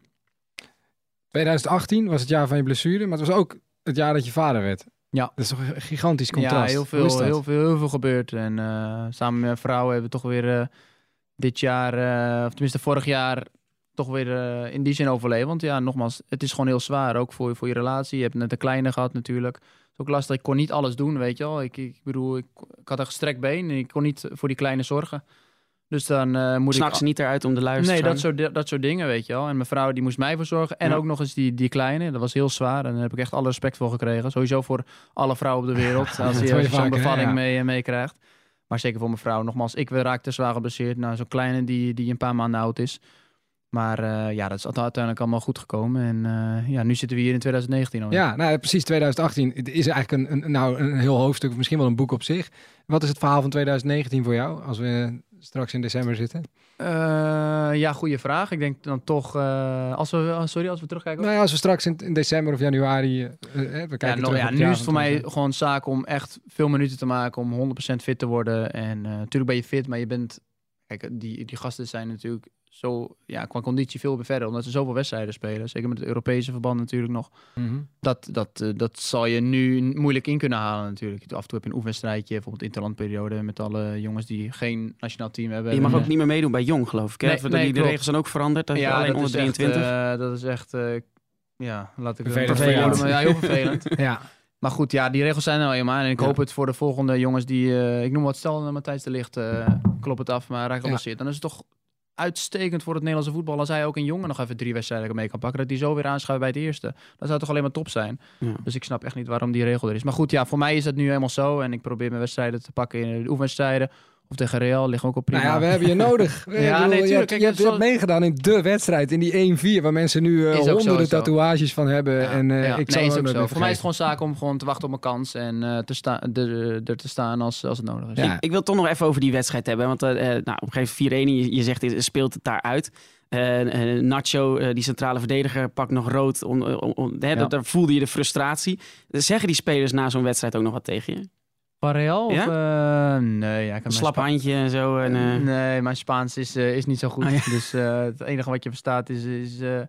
twintig achttien was het jaar van je blessure, maar het was ook het jaar dat je vader werd. Ja. Dat is toch een gigantisch contrast. Ja, heel Hoe is veel, dat? heel veel, heel veel gebeurd. En uh, samen met mijn vrouw hebben we toch weer uh, dit jaar, uh, of tenminste vorig jaar, toch weer uh, in die zin overleven. Want ja, nogmaals, het is gewoon heel zwaar. Ook voor, voor je relatie. Je hebt net een kleine gehad natuurlijk. Het is ook lastig. Ik kon niet alles doen, weet je wel. Ik, ik bedoel, ik, ik had een gestrekt been. En ik kon niet voor die kleine zorgen. Dus dan uh, moet S'nachts ik... niet eruit om de luisteren. Nee, dat soort, dat soort dingen, weet je wel. En mijn vrouw die moest mij verzorgen. En Ja. ook nog eens die, die kleine. Dat was heel zwaar. En daar heb ik echt alle respect voor gekregen. Sowieso voor alle vrouwen op de wereld. Als dat je hoor je zo'n vaker, hè? bevalling Ja. mee, mee krijgt. Maar zeker voor mijn vrouw. Nogmaals, ik raakte zwaar geblesseerd. Nou, zo'n kleine die, die een paar maanden oud is. Maar uh, ja, dat is uiteindelijk allemaal goed gekomen. En uh, ja, nu zitten we hier in twintig negentien alweer. Ja, nou, precies twintig achttien. Het is eigenlijk een, een, nou, een heel hoofdstuk, of misschien wel een boek op zich. Wat is het verhaal van twintig negentien voor jou, als we straks in december zitten? Uh, ja, goede vraag. Ik denk dan toch, uh, als we, sorry, als we terugkijken. Nou ja, als we straks in, in december of januari, uh, we kijken Ja, no, terug ja, op het nu jaar is het voor van mij twintig. gewoon zaak om echt veel minuten te maken, om honderd procent fit te worden. En uh, natuurlijk ben je fit, maar je bent... Kijk, die, die gasten zijn natuurlijk zo, ja, qua conditie veel verder, omdat ze zoveel wedstrijden spelen. Zeker met het Europese verband natuurlijk nog. Mm-hmm. Dat, dat, uh, dat zal je nu moeilijk in kunnen halen natuurlijk. Af en toe heb je een oefenwedstrijdje, bijvoorbeeld interlandperiode, met alle jongens die geen nationaal team hebben. Je mag En, ook niet meer meedoen bij Jong, geloof ik. Hè? Nee, Of, nee, die, de klopt. regels zijn ook veranderd. Dat je ja, alleen dat onder is echt, drieëntwintig. uh, dat is echt, uh, ja, laat ik Vervelend vervelend voor jou. worden, maar ja, heel vervelend. Ja, Maar goed, ja, die regels zijn er al helemaal. En ik Ja. hoop het voor de volgende jongens die... Uh, ik noem wat, stel uh, Matthijs de Ligt, uh, klop het af, maar raakt geblesseerd. Dan is het toch uitstekend voor het Nederlandse voetbal als hij ook een jongen nog even drie wedstrijden mee kan pakken. Dat hij zo weer aanschuift bij het eerste. Dat zou toch alleen maar top zijn. Ja. Dus ik snap echt niet waarom die regel er is. Maar goed, ja, voor mij is dat nu helemaal zo. En ik probeer mijn wedstrijden te pakken in de oefenwedstrijden. Of tegen Real, liggen ook op prima. nou ja, we hebben je nodig. Ja, Ik bedoel, nee, je, tuurlijk. hebt, Kijk, je, hebt, je zoals- hebt meegedaan in de wedstrijd, in die één vier, waar mensen nu uh, Is ook zo, honderden is zo. tatoeages van hebben. Ja, en uh, ja. ik zal nee, hem is ook ook nooit zo. Voor mij is het meer gewoon zaak om gewoon te wachten op mijn kans. En uh, te sta- de, er te staan als, als het nodig is. Ja. Ik, ik wil het toch nog even over die wedstrijd hebben. Want uh, nou, op een gegeven moment vier één, je, je zegt, je speelt het daar uit. Uh, uh, Nacho, uh, die centrale verdediger, pakt nog rood. On, on, on, hè, Ja. dat, daar voelde je de frustratie. Zeggen die spelers na zo'n wedstrijd ook nog wat tegen je? Van Real? Ja? Of, uh, nee, ja, ik heb Een mijn slap Spa- handje en zo. En, uh, Nee, mijn Spaans is, uh, is niet zo goed. Oh, ja. Dus uh, het enige wat je verstaat is, is uh,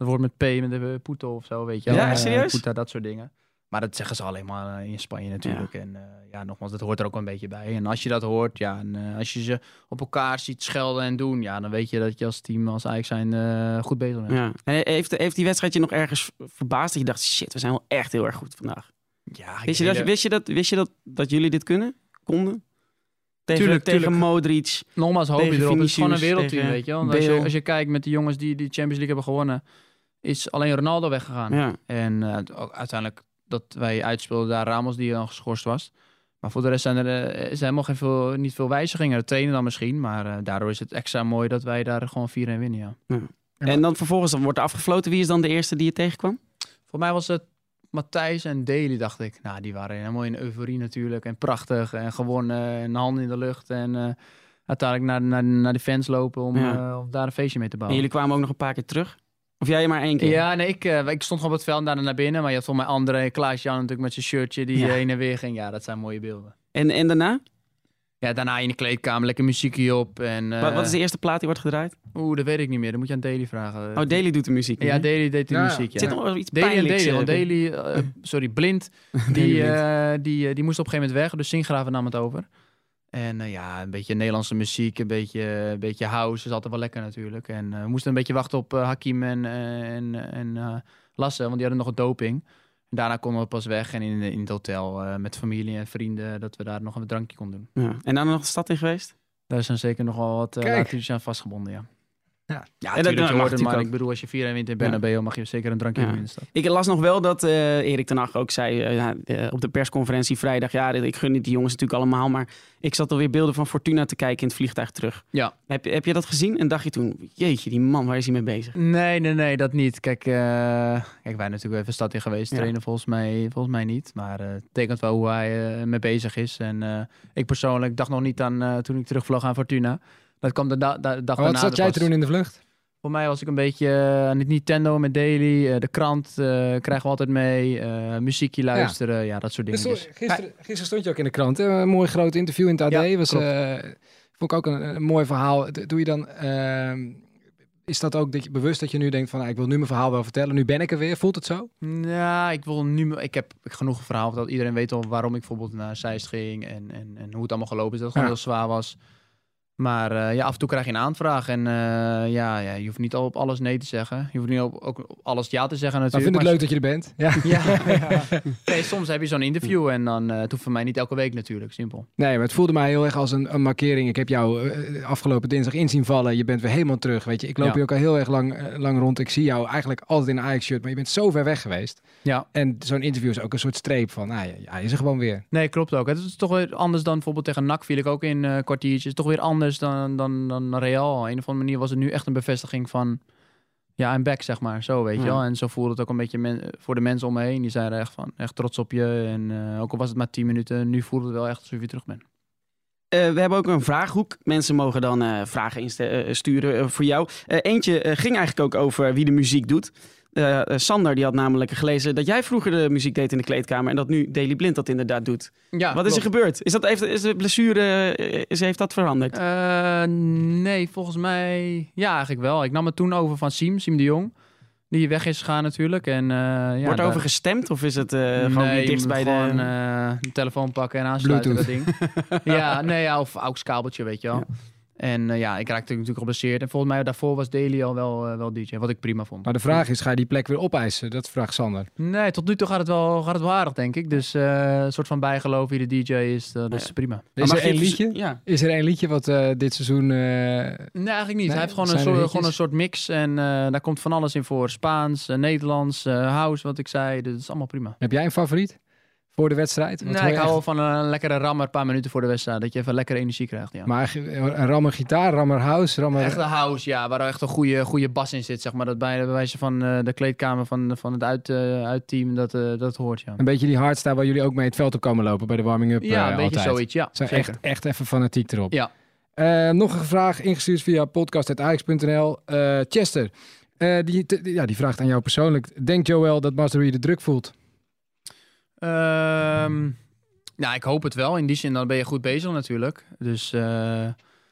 Dat wordt met P, met de Puto of zo, weet je. Ja, wel. serieus? Puta, dat soort dingen. Maar dat zeggen ze alleen maar in Spanje natuurlijk. Ja. En uh, ja, nogmaals, dat hoort er ook wel een beetje bij. En als je dat hoort, ja, en, uh, als je ze op elkaar ziet schelden en doen, ja, dan weet je dat je als team, als Ajax zijn, uh, goed bezig bent. Ja. En heeft, heeft die wedstrijd je nog ergens verbaasd dat je dacht, shit, we zijn wel echt heel erg goed vandaag? Ja, wist, je dat, wist je, dat, wist je dat, dat jullie dit kunnen? Konden? Tegen, tuurlijk, tegen tuurlijk. Modric. Nogmaals hoop je erop. Het is gewoon een wereldteam, tegen weet je wel. Want als je, als je kijkt met de jongens die de Champions League hebben gewonnen, is alleen Ronaldo weggegaan. Ja. En uh, uiteindelijk dat wij uitspeelden daar Ramos die dan geschorst was. Maar voor de rest zijn er, uh, is er helemaal geen veel, niet veel wijzigingen. De trainen dan misschien, maar uh, daardoor is het extra mooi dat wij daar gewoon vier een winnen, ja. Ja. En dan vervolgens dan wordt er afgefloten. Wie is dan de eerste die je tegenkwam? Voor mij was het Matthijs en Daly, dacht ik. Nou, die waren helemaal in euforie natuurlijk. En prachtig. En gewonnen. En handen in de lucht. En uh, uiteindelijk naar, naar, naar de fans lopen om, Ja. uh, om daar een feestje mee te En bouwen. jullie kwamen ook nog een paar keer terug? Of jij maar één keer? Ja, nee, ik, uh, ik stond gewoon op het veld en daarna naar binnen. Maar je had volgens mij André, Klaas-Jan natuurlijk met zijn shirtje die Ja. heen en weer ging. Ja, dat zijn mooie beelden. En, en daarna? Ja, daarna in de kleedkamer lekker muziekje op. En, uh, wat, wat is de eerste plaat die wordt gedraaid? Oeh, dat weet ik niet meer. Dat moet je aan Daly vragen. Oh, Daly doet de muziek. Ja, hè? Daly deed de Ja. muziek. Ja. Zit nog wel iets Daly en pijnlijks. Daly, want eh, Daly, uh, sorry, Blind, die, uh, die, uh, die moest op een gegeven moment weg. Dus Sinkgraven nam het over. En uh, ja, een beetje Nederlandse muziek, een beetje, een beetje house, is altijd wel lekker natuurlijk. En uh, we moesten een beetje wachten op uh, Hakim en, uh, en, en uh, Lasse, want die hadden nog een doping. En daarna konden we pas weg en in, in het hotel uh, met familie en vrienden, dat we daar nog een drankje konden doen. Ja. En dan nog de stad in geweest? Daar zijn zeker nog wel wat uh, Kijk. laatjes aan vastgebonden, ja. Ja. Ja, En dat- natuurlijk, dat je mag hoort het, maar natuurlijk ik bedoel, als je vier en wint in Bernabeu, mag je zeker een drankje Ja. doen in de stad. Ik las nog wel dat uh, Erik ten Hag ook zei uh, ja, uh, op de persconferentie vrijdag, ja, ik gun het die jongens natuurlijk allemaal, maar ik zat alweer beelden van Fortuna te kijken in het vliegtuig terug. Ja. Heb, heb je dat gezien en dacht je toen, jeetje, die man, waar is hij mee bezig? Nee, nee, nee, dat niet. Kijk, uh, kijk wij natuurlijk even stad in geweest Ja. trainen, volgens mij, volgens mij niet. Maar uh, het tekent wel hoe hij uh, mee bezig is. En uh, ik persoonlijk dacht nog niet aan, uh, toen ik terugvloog aan Fortuna. Dat kwam de, da- da- dag Maar daarna. wat zat jij pas. te doen in de vlucht? Voor mij was ik een beetje uh, aan het Nintendo met Daily. Uh, de krant uh, krijgen we altijd mee. Uh, muziekje luisteren, ja. ja, dat soort dingen. Dus, Dus. gisteren, gisteren stond je ook in de krant. Hè? Een mooi groot interview in het A D. Ja, was, klopt. uh, vond ik ook een, een mooi verhaal. D- Doe je dan... Uh, is dat ook dat je, bewust dat je nu denkt van... Nou, ik wil nu mijn verhaal wel vertellen. Nu ben ik er weer. Voelt het zo? Ja, ik wil nu. Ik heb genoeg verhaal dat iedereen weet al waarom ik bijvoorbeeld naar Zeist ging en, en, en hoe het allemaal gelopen is. Dat het gewoon Ja. heel zwaar was. Maar uh, ja, af en toe krijg je een aanvraag en uh, ja, ja, je hoeft niet al op alles nee te zeggen. Je hoeft niet op, ook op alles ja te zeggen Maar natuurlijk. vind het leuk dat je er bent. Ja. Ja. Nee, soms heb je zo'n interview en dan uh, het hoeft voor mij niet elke week natuurlijk, simpel. Nee, maar het voelde mij heel erg als een, een markering. Ik heb jou uh, afgelopen dinsdag in zien vallen. Je bent weer helemaal terug, weet je. Ik loop Ja. hier ook al heel erg lang, uh, lang rond. Ik zie jou eigenlijk altijd in een Ajax-shirt, maar je bent zo ver weg geweest. Ja. En zo'n interview is ook een soort streep van, nou ja, hij is er gewoon weer. Nee, klopt ook. Het is toch weer anders dan bijvoorbeeld tegen N A C viel ik ook in uh, kwartiertjes. Toch weer anders dan, dan, dan Real. Op een of andere manier was het nu echt een bevestiging van... Ja, I'm back, zeg maar. Zo, weet je Ja. wel. En zo voelde het ook een beetje men- voor de mensen om me heen. Die zeiden echt van, echt trots op je. En uh, ook al was het maar tien minuten, nu voelde het wel echt alsof je terug bent. Uh, we hebben ook een vraaghoek. Mensen mogen dan uh, vragen inste- uh, sturen uh, voor jou. Uh, eentje uh, ging eigenlijk ook over wie de muziek doet. Uh, uh, Sander die had namelijk gelezen dat jij vroeger de muziek deed in de kleedkamer en dat nu Daily Blind dat inderdaad doet. Ja, Wat is er gebeurd? Is, dat, heeft, is de blessure, uh, is, heeft dat veranderd? Uh, nee, volgens mij... Ja, eigenlijk wel. Ik nam het toen over van Siem, Siem de Jong. Die weg is gegaan natuurlijk. En, uh, ja, Wordt er daar- over gestemd of is het uh, gewoon nee, weer je dichtst moet bij gewoon de... uh, de telefoon pakken en aansluiten, dat ding. Ja, nee, ja, of A U X kabeltje, weet je wel. Ja. En uh, ja, ik raakte natuurlijk geblesseerd. En volgens mij daarvoor was Daly al wel, uh, wel D J, wat ik prima vond. Maar de vraag is, ga je die plek weer opeisen? Dat vraagt Sander. Nee, tot nu toe gaat het wel, gaat het wel aardig, denk ik. Dus uh, een soort van bijgeloof wie de D J is, uh, dat is Ja. prima. Is mag er je één het- liedje? Ja. Is er één liedje wat uh, dit seizoen... Uh, Nee, eigenlijk niet. Nee, Hij heeft gewoon een, zijn er soort, hitjes? gewoon een soort mix. En uh, daar komt van alles in voor. Spaans, uh, Nederlands, uh, house, wat ik zei. Dus dat is allemaal prima. heb jij een favoriet voor de wedstrijd? Wat Nee, hoor ik je hou wel echt? van een lekkere rammer, een paar minuten voor de wedstrijd. Dat je even lekkere energie krijgt, ja. Maar een rammer gitaar, rammer house, rammer... Echt een house, ja, waar er echt een goede, goede bas in zit, zeg maar. Dat bij de wijze van uh, de kleedkamer van, van het uit, uh, uitteam, dat, uh, dat hoort, ja. Een beetje die hardstyle waar jullie ook mee het veld op komen lopen bij de warming-up. Ja, uh, een beetje altijd. zoiets, ja. Zijn zeker. echt, echt even fanatiek erop. Ja. Uh, nog een vraag ingestuurd via podcast punt ajax punt n l. Uh, Chester, uh, die, t- ja, die vraagt aan jou persoonlijk. Denkt Joël dat Mazraoui de druk voelt? Um, nou, ik hoop het wel. In die zin, dan ben je goed bezig natuurlijk. Dus uh,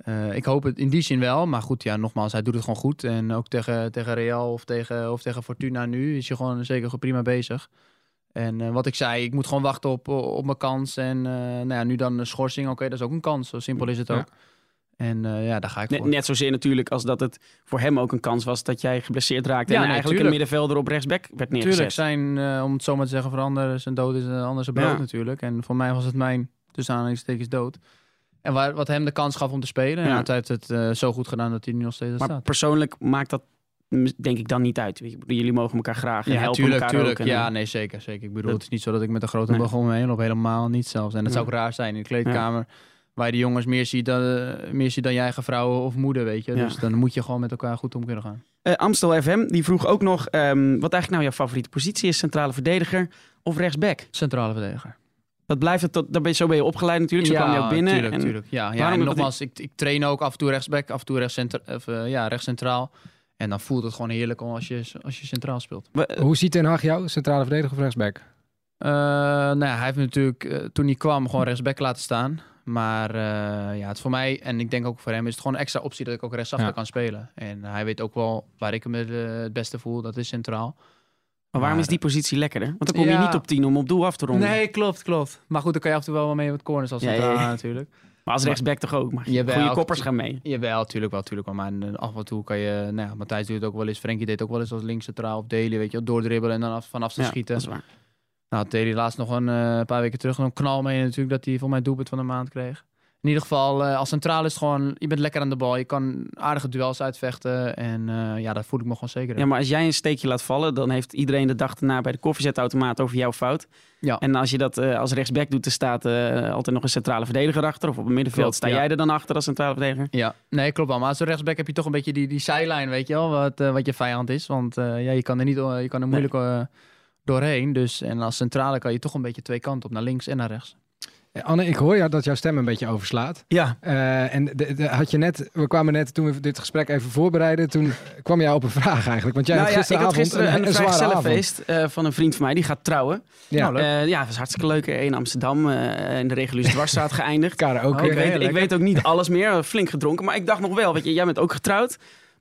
Uh, ik hoop het in die zin wel. Maar goed, ja, nogmaals, hij doet het gewoon goed. En ook tegen, tegen Real of tegen, of tegen Fortuna nu is hij gewoon zeker prima bezig. En uh, wat ik zei, ik moet gewoon wachten op, op mijn kans. En uh, nou ja, nu dan de schorsing, oké, okay, dat is ook een kans. Zo simpel is het ook. Ja. En uh, ja, daar ga ik net, voor. Net zozeer natuurlijk als dat het voor hem ook een kans was dat jij geblesseerd raakte. Ja, en nee, eigenlijk tuurlijk. Een middenvelder op rechtsback werd neergezet. Tuurlijk, zijn, uh, om het zo maar te zeggen, veranderen zijn dood is een ander zijn brood ja. natuurlijk. En voor mij was het mijn, tussen aanhalingstekens, dood. En waar, wat hem de kans gaf om te spelen. Ja. En hij heeft het uh, zo goed gedaan dat hij nu nog steeds maar staat. persoonlijk maakt dat denk ik dan niet uit. Jullie mogen elkaar graag en ja, helpen tuurlijk, elkaar tuurlijk. ook. En ja, nee, zeker. zeker. Ik bedoel, dat... het is niet zo dat ik met een grote nee. bal om me heen loop. Helemaal niet zelfs. En dat ja. zou ook raar zijn in de kleedkamer. Ja. Waar je de jongens meer ziet, dan, uh, meer ziet dan je eigen vrouw of moeder, weet je. Ja. Dus dan moet je gewoon met elkaar goed om kunnen gaan. Uh, Amstel F M, die vroeg ook nog um, wat eigenlijk nou jouw favoriete positie is. Centrale verdediger of rechtsback? Centrale verdediger. Dat blijft het tot, dan ben je, zo ben je opgeleid natuurlijk. Zo ja, kwam je ook binnen. Tuurlijk, en tuurlijk. Ja, ja, en nogmaals, ik, ik train ook af en toe rechtsback, af en toe rechtscentra- of, uh, ja, rechtscentraal. En dan voelt het gewoon heerlijk als je, als je centraal speelt. We, uh, Hoe ziet Ten Hag jou, centrale verdediger of rechtsback? Uh, nou ja, hij heeft natuurlijk uh, toen hij kwam gewoon rechtsback laten staan. Maar uh, ja, het is voor mij, en ik denk ook voor hem, is het gewoon een extra optie dat ik ook rechtsachter ja. kan spelen. En hij weet ook wel waar ik hem het, uh, het beste voel, dat is centraal. Maar waarom maar, is die positie lekkerder? Want dan kom ja. je niet op tien om op doel af te ronden. Nee, klopt, klopt. Maar goed, dan kan je af en toe wel mee met corners als centraal ja, ja, ja. natuurlijk. Maar als rechtsback toch ook? Maar jawel, goede koppers gaan mee. Jawel, tuurlijk wel, tuurlijk wel. Maar af en toe kan je... Nou ja, Matthijs doet het ook wel eens. Frenkie deed ook wel eens als links centraal of Daly, weet je, doordribbelen en dan af, vanaf te ja, schieten. Dat is waar. Nou, Daly laatst nog een uh, paar weken terug een knal mee natuurlijk dat hij voor mij doelpunt van de maand kreeg. In ieder geval, uh, als centraal is het gewoon... Je bent lekker aan de bal. Je kan aardige duels uitvechten. En uh, ja, daar voel ik me gewoon zeker in. Ja, maar als jij een steekje laat vallen... dan heeft iedereen de dag erna bij de koffiezetautomaat over jouw fout. Ja. En als je dat uh, als rechtsback doet... er staat uh, altijd nog een centrale verdediger achter. Of op het middenveld klopt, sta ja. jij er dan achter als centrale verdediger? Ja, nee, klopt wel. Maar als rechtsback heb je toch een beetje die, die zijlijn, weet je wel. Wat, uh, wat je vijand is. Want uh, ja, je kan er, niet, uh, je kan er moeilijk uh, doorheen. Dus, en als centrale kan je toch een beetje twee kanten op. Naar links en naar rechts. Anne, ik hoor ja dat jouw stem een beetje overslaat. Ja. Uh, en de, de, had je net, we kwamen net, toen we dit gesprek even voorbereiden, toen kwam jij op een vraag eigenlijk. Want jij nou had ja, gisteravond ik had gisteren een, een, een vrijgezellenfeest uh, van een vriend van mij, die gaat trouwen. Ja, nou, uh, ja, dat was hartstikke leuk. In Amsterdam, uh, in de reguliere dwarsstraat geëindigd. Karaoke. Ik, weet, ik weet ook niet alles meer, flink gedronken. Maar ik dacht nog wel, weet je, jij bent ook getrouwd.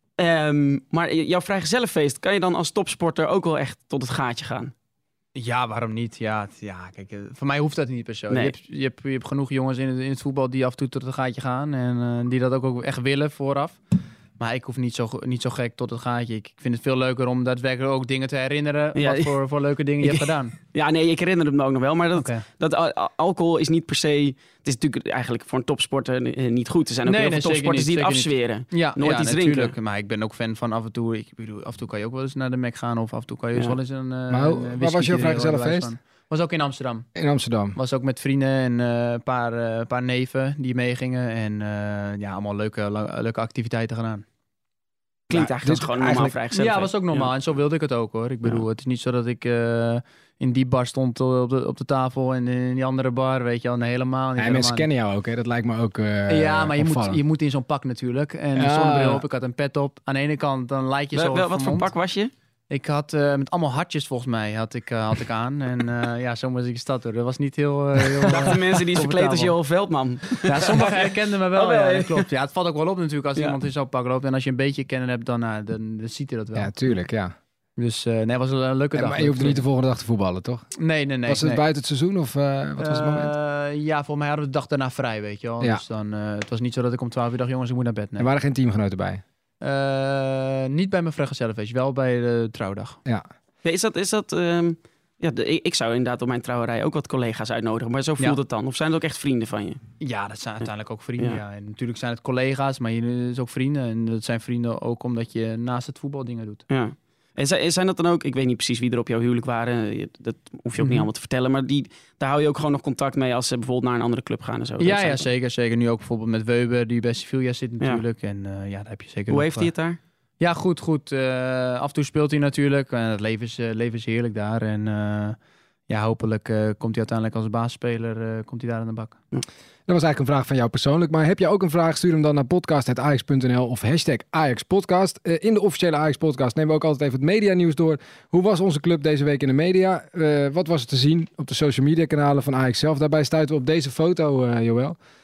Um, maar jouw vrijgezellenfeest, kan je dan als topsporter ook wel echt tot het gaatje gaan? Ja, waarom niet? Ja, het, ja, kijk, voor mij hoeft dat niet per se. Nee. Je, hebt, je, hebt, je hebt genoeg jongens in het, in het voetbal die af en toe tot het gaatje gaan. En uh, die dat ook, ook echt willen vooraf. Maar ik hoef niet zo, niet zo gek tot het gaatje. Ik vind het veel leuker om daadwerkelijk ook dingen te herinneren. Ja, wat voor, voor leuke dingen je hebt gedaan. Ja, nee, ik herinner het me ook nog wel. Maar dat, okay. dat al- alcohol is niet per se... Het is natuurlijk eigenlijk voor een topsporter niet goed. Er zijn ook nee, heel nee, veel topsporters niet, die het afzweren. Ja, Nooit ja, iets natuurlijk. drinken. Maar ik ben ook fan van af en toe... Ik bedoel, af en toe kan je ook wel eens naar de Mac gaan. Of af en toe kan je ja. wel eens een... Uh, maar hoe, waar was jouw vrijgezellenfeest? Was ook in Amsterdam. In Amsterdam. Was ook met vrienden en een uh, paar, uh, paar neven die meegingen. En uh, ja, allemaal leuke, le- leuke activiteiten gedaan. Klinkt ja, eigenlijk gewoon normaal eigenlijk, vrijgezellig. Ja, was ook normaal. Ja. En zo wilde ik het ook hoor. Ik bedoel, ja. het is niet zo dat ik uh, in die bar stond op de, op de tafel en in die andere bar, weet je wel. Nee, helemaal niet. Ja, mensen kennen jou ook, hè? Dat lijkt me ook uh, Ja, maar je moet, je moet in zo'n pak natuurlijk. En ja. zonnebril op, ik had een pet op. Aan de ene kant, dan lijkt je zo Wel, Wat voor pak was je? Ik had uh, met allemaal hartjes volgens mij had ik, uh, had ik aan. En uh, ja, zo moest ik de stad door. Dat was niet heel... Uh, heel dachten mensen die is verkleed als Joel Veldman. Ja, sommigen herkenden me wel. Oh, ja, dat klopt. Ja, het valt ook wel op natuurlijk als ja. iemand in zo'n pak loopt. En als je een beetje kennen hebt, dan, uh, dan, dan ziet hij dat wel. Ja, tuurlijk, ja. Dus uh, nee, het was een, een leuke ja, dag. Maar je hoefde niet de volgende dag te voetballen, toch? Nee, nee, nee. Was het nee. buiten het seizoen of uh, wat was het moment? Uh, ja, volgens mij hadden we de dag daarna vrij, weet je wel. Ja. Dus dan, uh, het was niet zo dat ik om twaalf uur dacht, jongens, ik moet naar bed. Nee. Er waren geen teamgenoten bij? Uh, niet bij mijn vrijgezellenfeest, wel bij de trouwdag. Ja. Ja, is dat... Is dat um, ja, de, ik zou inderdaad op mijn trouwerij ook wat collega's uitnodigen. Maar zo voelt ja. het dan? Of zijn het ook echt vrienden van je? Ja, dat zijn uiteindelijk ook vrienden. Ja. Ja. En natuurlijk zijn het collega's, maar je is ook vrienden. En dat zijn vrienden ook omdat je naast het voetbal dingen doet. Ja. En zijn dat dan ook, ik weet niet precies wie er op jouw huwelijk waren, dat hoef je ook mm-hmm. niet allemaal te vertellen, maar die, daar hou je ook gewoon nog contact mee als ze bijvoorbeeld naar een andere club gaan en zo? Ja, ja zeker, zeker. Nu ook bijvoorbeeld met Weber, die bij Sevilla zit natuurlijk. Ja. En uh, ja, daar heb je zeker. Hoe heeft hij het daar? Ja, goed, goed. Uh, af en toe speelt hij natuurlijk. Uh, het leven is, uh, leven is heerlijk daar. En uh, ja, hopelijk uh, komt hij uiteindelijk als basisspeler uh, komt hij daar aan de bak. Ja. Dat was eigenlijk een vraag van jou persoonlijk. Maar heb je ook een vraag, stuur hem dan naar podcast punt ajax punt n l of hashtag Ajax Podcast. Uh, in de officiële Ajax Podcast nemen we ook altijd even het media nieuws door. Hoe was onze club deze week in de media? Uh, wat was er te zien op de social media kanalen van Ajax zelf? Daarbij stuiten we op deze foto, uh, Joël.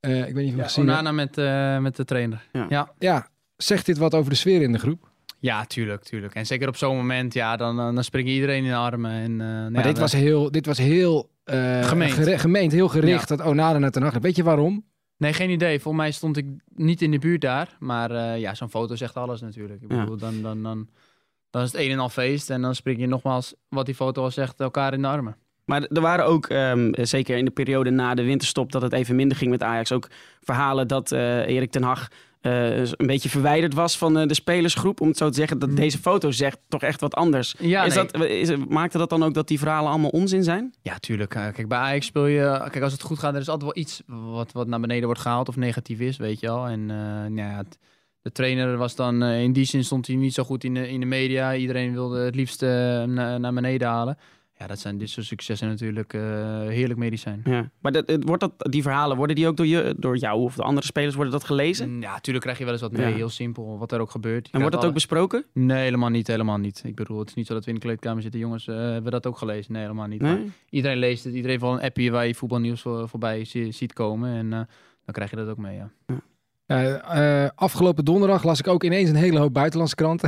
Uh, ik weet niet of je Ja, gezien Onana met, uh, met de trainer. Ja. Ja. Ja, zegt dit wat over de sfeer in de groep? Ja, tuurlijk, tuurlijk. En zeker op zo'n moment, ja, dan, dan springt iedereen in de armen. En, uh, Maar ja, dit, de... was heel, dit was heel uh, gemeend. Gere- gemeend, heel gericht, Ja. dat Onana naar Ten Hag. Weet je waarom? Nee, geen idee. Volgens mij stond ik niet in de buurt daar. Maar uh, ja, zo'n foto zegt alles natuurlijk. Ik bedoel, Ja. dan, dan, dan, dan is het een en al feest. En dan spring je nogmaals, wat die foto al zegt, elkaar in de armen. Maar er waren ook, um, zeker in de periode na de winterstop, dat het even minder ging met Ajax, ook verhalen dat uh, Erik ten Hag uh, een beetje verwijderd was van uh, de spelersgroep. Om het zo te zeggen, dat deze foto zegt toch echt wat anders. Ja, is nee. dat, is, maakte dat dan ook dat die verhalen allemaal onzin zijn? Ja, tuurlijk. Uh, kijk, bij Ajax speel je... Kijk, als het goed gaat, er is altijd wel iets wat, wat naar beneden wordt gehaald of negatief is, weet je wel. En uh, nou ja, het, de trainer was dan... Uh, in die zin stond hij niet zo goed in de, in de media. Iedereen wilde het liefst uh, na, naar beneden halen. Ja, dat zijn dit soort successen natuurlijk uh, heerlijk medicijn. Ja. Maar dat, het, wordt dat, die verhalen, worden die ook door, je, door jou of de andere spelers, worden dat gelezen? Ja, natuurlijk krijg je wel eens wat mee. Ja. Heel simpel, wat er ook gebeurt. Je En wordt dat alle... ook besproken? Nee, helemaal niet, helemaal niet. Ik bedoel, het is niet zo dat we in de kleedkamer zitten. Jongens, uh, hebben we dat ook gelezen? Nee, helemaal niet. Nee? Maar iedereen leest het. Iedereen heeft wel een appje waar je voetbalnieuws voor, voorbij zie, ziet komen. En uh, dan krijg je dat ook mee, ja. Ja. Uh, uh, afgelopen donderdag las ik ook ineens een hele hoop buitenlandse kranten.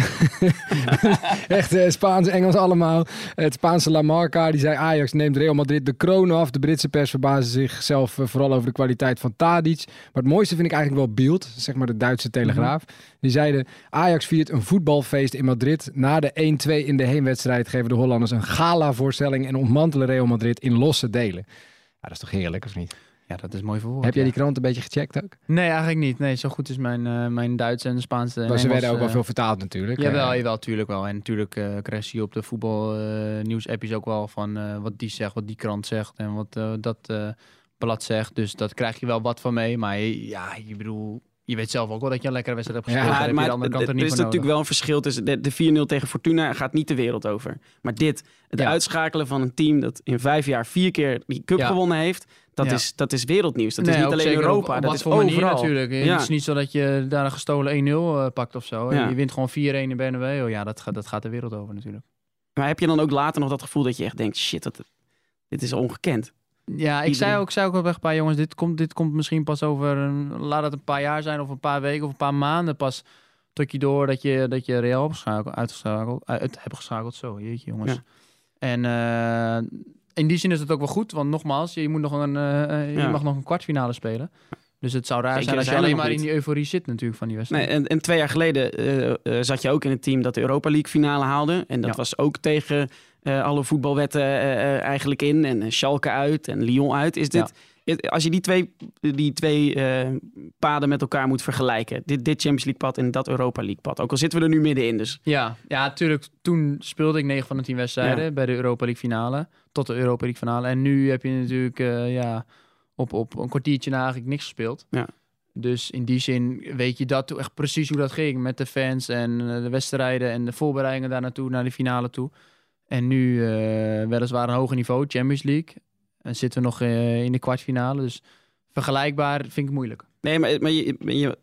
Echt uh, Spaans, Engels allemaal. Het Spaanse La Marca, die zei Ajax neemt Real Madrid de kroon af. De Britse pers verbaasde zichzelf uh, vooral over de kwaliteit van Tadic. Maar het mooiste vind ik eigenlijk wel Bild, zeg maar de Duitse Telegraaf. Mm-hmm. Die zeiden Ajax viert een voetbalfeest in Madrid. Na de één twee in de heenwedstrijd geven de Hollanders een gala-voorstelling en ontmantelen Real Madrid in losse delen. Ja, dat is toch heerlijk, of niet? Ja, dat is mooi verwoord. Heb jij ja. die krant een beetje gecheckt ook? Nee, eigenlijk niet. Nee, zo goed is mijn, uh, mijn Duits en de Spaanse en Maar ze Engels, werden ook wel uh, veel vertaald natuurlijk. Jawel, uh, jawel, tuurlijk wel. En natuurlijk uh, krijg je op de voetbal uh, nieuws-appjes ook wel van uh, wat die zegt, wat die krant zegt en wat uh, dat uh, blad zegt. Dus dat krijg je wel wat van mee. Maar ja, ik bedoel... Je weet zelf ook wel dat je een lekkere wedstrijd hebt gespeeld. Ja, Daar maar heb je de andere kant er niet er is voor natuurlijk wel een verschil tussen de, de vier nul tegen Fortuna gaat niet de wereld over. Maar dit, het Ja. uitschakelen van een team dat in vijf jaar vier keer die cup Ja. gewonnen heeft, dat, Ja. is, dat is wereldnieuws. Dat Nee, is niet ook alleen zeker Europa, op, op dat wat is voor manier overal. natuurlijk. Ja. Het is niet zo dat je daar een gestolen één nul uh, pakt of zo. Ja. Je wint gewoon vier één in Bernabeu. Ja, dat gaat, dat gaat de wereld over natuurlijk. Maar heb je dan ook later nog dat gevoel dat je echt denkt, shit, dat, dit is ongekend? Ja, ik Iedereen. zei ook, zei ook wel een paar jongens, dit komt, dit komt misschien pas over, een, laat het een paar jaar zijn of een paar weken of een paar maanden pas tot je door dat je, dat je Real hebt uitgeschakeld, uit hebt geschakeld. Zo, jeetje jongens. Ja. En uh, in die zin is het ook wel goed, want nogmaals, je, moet nog een, uh, je Ja. mag nog een kwartfinale spelen. Dus het zou raar Zeker, zijn als je zijn er alleen nog maar niet. in die euforie zit natuurlijk van die wedstrijd. Nee, en, en twee jaar geleden uh, uh, zat je ook in het team dat de Europa League finale haalde. En dat Ja. was ook tegen uh, alle voetbalwetten uh, uh, eigenlijk in. En uh, Schalke uit en Lyon uit. Is dit, is, als je die twee, die twee uh, paden met elkaar moet vergelijken. Dit, dit Champions League pad en dat Europa League pad. Ook al zitten we er nu middenin dus. Ja, ja, natuurlijk. Toen speelde ik negen van de tien wedstrijden Ja. bij de Europa League finale. Tot de Europa League finale. En nu heb je natuurlijk uh, ja, op, op een kwartiertje na eigenlijk niks gespeeld. Ja. Dus in die zin weet je dat echt precies hoe dat ging. Met de fans en uh, de wedstrijden en de voorbereidingen daar naartoe, naar de finale toe. En nu uh, weliswaar een hoger niveau, Champions League. En zitten we nog uh, in de kwartfinale. Dus vergelijkbaar vind ik moeilijk. Nee, maar, maar je, je,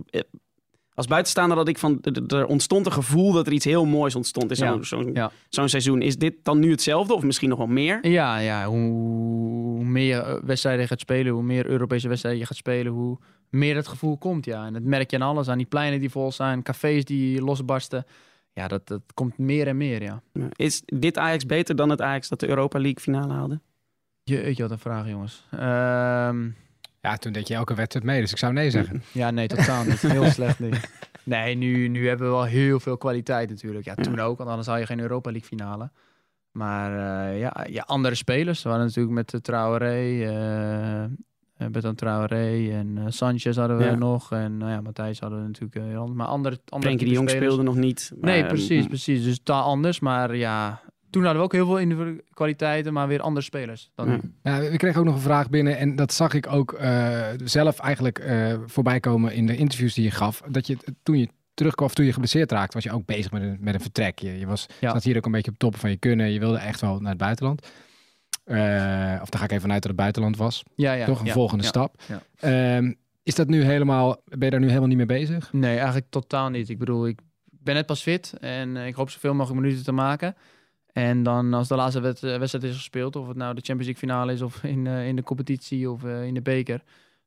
als buitenstaander had ik van... Er ontstond een gevoel dat er iets heel moois ontstond in zo'n, Ja. zo'n, Ja. zo'n seizoen. Is dit dan nu hetzelfde of misschien nog wel meer? Ja, ja hoe, hoe meer wedstrijden je gaat spelen, hoe meer Europese wedstrijden je gaat spelen, hoe meer het gevoel komt. Ja. En dat merk je aan alles, aan die pleinen die vol zijn, cafés die losbarsten. Ja, dat, dat komt meer en meer, ja. Is dit Ajax beter dan het Ajax dat de Europa League finale haalde? Jeetje, wat een vraag, jongens. Ehm, Ja, toen deed je elke wedstrijd mee, dus ik zou nee zeggen. ja, nee, totaal niet. Heel slecht nu. Nee, nu, nu hebben we wel heel veel kwaliteit natuurlijk. Ja, toen ook, want anders had je geen Europa League finale. Maar uh, ja, ja, andere spelers. We hadden natuurlijk met de Traoré, uh, Bertrand Traoré en uh, Sanchez hadden we Ja. nog. En nou ja, Matthijs hadden we natuurlijk. Uh, maar andere, andere Frenkie de Jong spelers. speelde nog niet. Maar, Nee, precies, mm, precies. Dus totaal anders. Maar ja, toen hadden we ook heel veel individuele kwaliteiten, maar weer andere spelers dan Ja. nu. Ja, we kregen ook nog een vraag binnen en dat zag ik ook uh, zelf eigenlijk uh, voorbij komen in de interviews die je gaf. Dat je toen je terugkwam, of toen je geblesseerd raakte, was je ook bezig met een, met een vertrek. Je, je was, Ja. zat hier ook een beetje op top van je kunnen. Je wilde echt wel naar het buitenland. Uh, of daar ga ik even vanuit dat het buitenland was. Ja, ja. Toch een ja, volgende ja, stap. ja. Um, is dat nu helemaal, ben je daar nu helemaal niet mee bezig? Nee, eigenlijk totaal niet. Ik bedoel, ik ben net pas fit en uh, ik hoop zoveel mogelijk minuten te maken. En dan als de laatste wed- wedstrijd is gespeeld, of het nou de Champions League finale is of in, uh, in de competitie of uh, in de beker,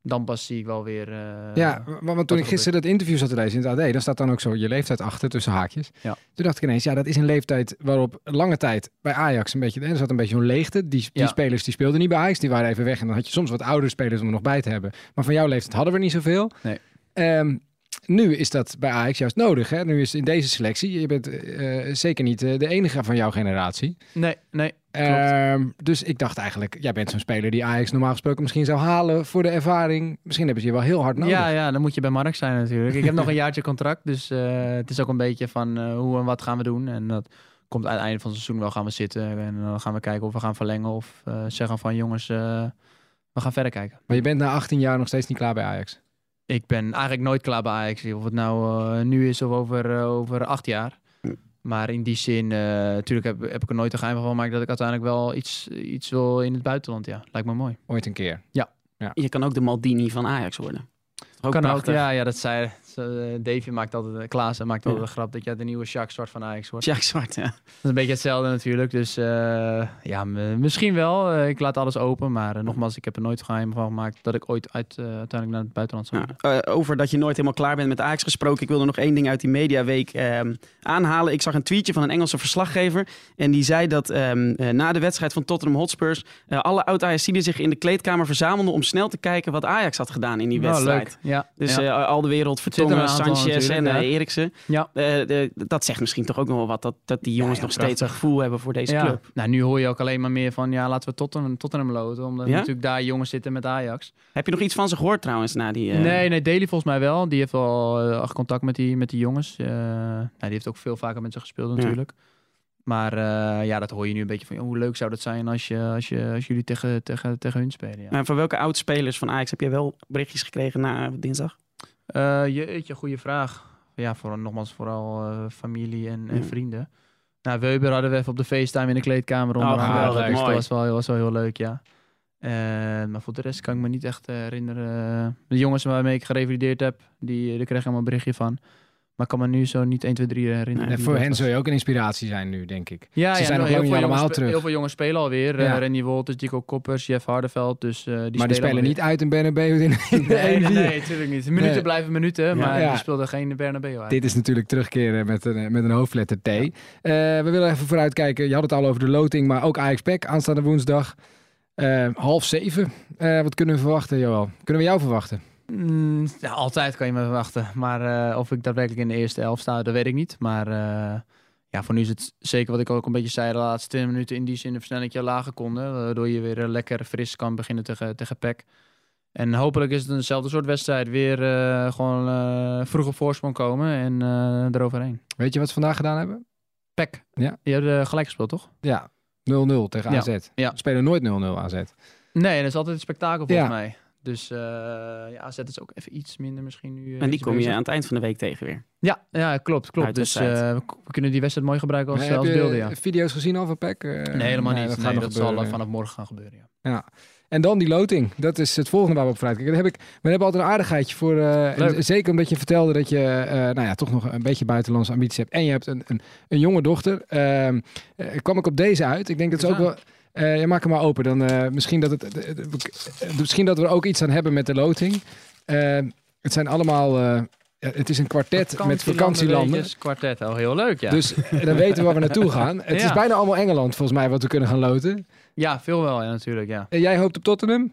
dan pas zie ik wel weer... Uh, ja, want, want toen ik gisteren dat interview zat te lezen in het A D, dan staat dan ook zo je leeftijd achter, tussen haakjes. Ja. Toen dacht ik ineens, ja, dat is een leeftijd waarop lange tijd bij Ajax een beetje... Er zat een beetje zo'n leegte. Die, die ja. spelers die speelden niet bij Ajax, die waren even weg. En dan had je soms wat oudere spelers om er nog bij te hebben. Maar van jouw leeftijd hadden we niet zoveel. Nee. Um, nu is dat bij Ajax juist nodig. Hè? Nu is in deze selectie, je bent uh, zeker niet uh, de enige van jouw generatie. Nee, nee. Um, dus ik dacht eigenlijk, jij bent zo'n speler die Ajax normaal gesproken misschien zou halen voor de ervaring. Misschien hebben ze je wel heel hard nodig. Ja, ja, dan moet je bij Mark zijn natuurlijk. Ik heb nog een jaartje contract, dus uh, het is ook een beetje van uh, hoe en wat gaan we doen. En dat komt aan het einde van het seizoen wel gaan we zitten en dan gaan we kijken of we gaan verlengen of uh, zeggen van jongens, uh, we gaan verder kijken. Maar je bent na achttien jaar nog steeds niet klaar bij Ajax? Ik ben eigenlijk nooit klaar bij Ajax, of het nou uh, nu is of over, uh, over acht jaar. Maar in die zin, uh, natuurlijk heb, heb ik er nooit een geheim van gemaakt dat ik uiteindelijk wel iets, iets wil in het buitenland. Ja, lijkt me mooi. Ooit een keer. Ja. ja. Je kan ook de Maldini van Ajax worden. Ook kan prachtig. Ook, ja, ja, dat zei uh, Davy maakt altijd, Klaassen maakt altijd ja. een grap dat jij de nieuwe Jacques Zwart van Ajax wordt. Jacques Zwart, ja. Dat is een beetje hetzelfde natuurlijk, dus uh, ja, m- misschien wel. Uh, ik laat alles open, maar uh, nogmaals, ik heb er nooit geheim van gemaakt dat ik ooit uit, uh, uiteindelijk naar het buitenland zou gaan. Ja, uh, over dat je nooit helemaal klaar bent met Ajax gesproken, ik wilde nog één ding uit die mediaweek uh, aanhalen. Ik zag een tweetje van een Engelse verslaggever en die zei dat um, uh, na de wedstrijd van Tottenham Hotspurs uh, alle oud-Ajaxiden zich in de kleedkamer verzamelden om snel te kijken wat Ajax had gedaan in die nou, wedstrijd. Leuk. Ja, dus ja. Uh, al de wereld Vertongen, Sanchez en uh, Eriksen. Ja. Uh, de, dat zegt misschien toch ook nog wel wat, dat, dat die jongens ja, ja, nog prachtig. steeds een gevoel hebben voor deze ja. club. Nou, nu hoor je ook alleen maar meer van, ja, laten we Tottenham, Tottenham loten, omdat ja? natuurlijk daar jongens zitten met Ajax. Heb je nog iets van ze gehoord trouwens na die... Uh... Nee, nee, Daly volgens mij wel. Die heeft wel uh, contact met die, met die jongens. Uh, nou, die heeft ook veel vaker met ze gespeeld natuurlijk. Ja. Maar uh, ja, dat hoor je nu een beetje van, oh, hoe leuk zou dat zijn als, je, als, je, als jullie tegen, tegen, tegen hun spelen. Ja. Maar van welke oud-spelers van Ajax heb je wel berichtjes gekregen na dinsdag? Uh, jeetje, goede vraag. Ja, voor, nogmaals vooral uh, familie en, en mm. vrienden. Nou, Weber hadden we even op de FaceTime in de kleedkamer onderhouden. Oh, dus dat was wel, was wel heel leuk, ja. Uh, maar voor de rest kan ik me niet echt uh, herinneren. De jongens waarmee ik gerevalideerd heb, die, daar kreeg ik allemaal een berichtje van. Maar ik kan me nu zo niet één, twee, drie herinneren. Nee, voor hen was. Zul je ook een inspiratie zijn nu, denk ik. Ja, Ze ja, zijn nog heel, lang veel niet allemaal spe- terug. heel veel jongens spelen alweer. Ja. Uh, Randy Wolters, Dico Koppers, Jeff Hardeveld. Dus, uh, die maar spelen die spelen niet uit in Bernabeu in, in nee, de nee, nee, natuurlijk niet. Minuten nee. blijven minuten, ja. maar ja. die speelden geen Bernabeu uit. Dit is natuurlijk terugkeren met een, met een hoofdletter T. Ja. Uh, we willen even vooruitkijken. Je had het al over de loting, maar ook Ajax-P E C aanstaande woensdag. Uh, half zeven. Uh, wat kunnen we verwachten, Joël? Kunnen we jou verwachten? Mm, ja, altijd kan je me verwachten. Maar uh, of ik daadwerkelijk in de eerste elf sta, dat weet ik niet. Maar uh, ja, voor nu is het zeker wat ik ook een beetje zei. De laatste twintig minuten in die zin een versnellingje lager konden. Waardoor je weer uh, lekker fris kan beginnen tegen, tegen P E C. En hopelijk is het eenzelfde soort wedstrijd. Weer uh, gewoon uh, vroeg op voorsprong komen en uh, eroverheen. Weet je wat ze vandaag gedaan hebben? P E C. Ja. Je hebt uh, gelijk gespeeld, toch? Ja, nul nul tegen A Z. Ja. Ja. We spelen nooit nul nul A Z. Nee, dat is altijd een spektakel volgens ja. mij. Dus uh, ja, A Z is ook even iets minder misschien nu. Uh, en die kom je aan het eind van de week tegen weer. Ja, ja klopt. klopt. Dus uh, we, we kunnen die wedstrijd mooi gebruiken als, als beelden. Ja. Video's gezien al van P E C? Uh, nee, helemaal nee, niet. Dat, nee, gaat dat gebeuren, zal ja. vanaf morgen gaan gebeuren. Ja. ja. En dan die loting. Dat is het volgende waar we op vooruit kijken. Heb ik, we hebben altijd een aardigheidje voor. Uh, en zeker omdat je vertelde dat je uh, nou ja, toch nog een beetje buitenlandse ambities hebt. En je hebt een, een, een jonge dochter. Uh, uh, kwam ik op deze uit. Ik denk dat ze ook wel... Uh, ja, maak hem maar open. Dan, uh, misschien, dat het, uh, uh, misschien dat we er ook iets aan hebben met de loting. Uh, het zijn allemaal... Uh, het is een kwartet met vakantielanden. Kwartet, al heel leuk, ja. Dus uh, dan weten we waar we naartoe gaan. Het ja. is bijna allemaal Engeland, volgens mij, wat we kunnen gaan loten. Ja, veel wel, ja, natuurlijk, ja. Uh, jij hoopt op Tottenham?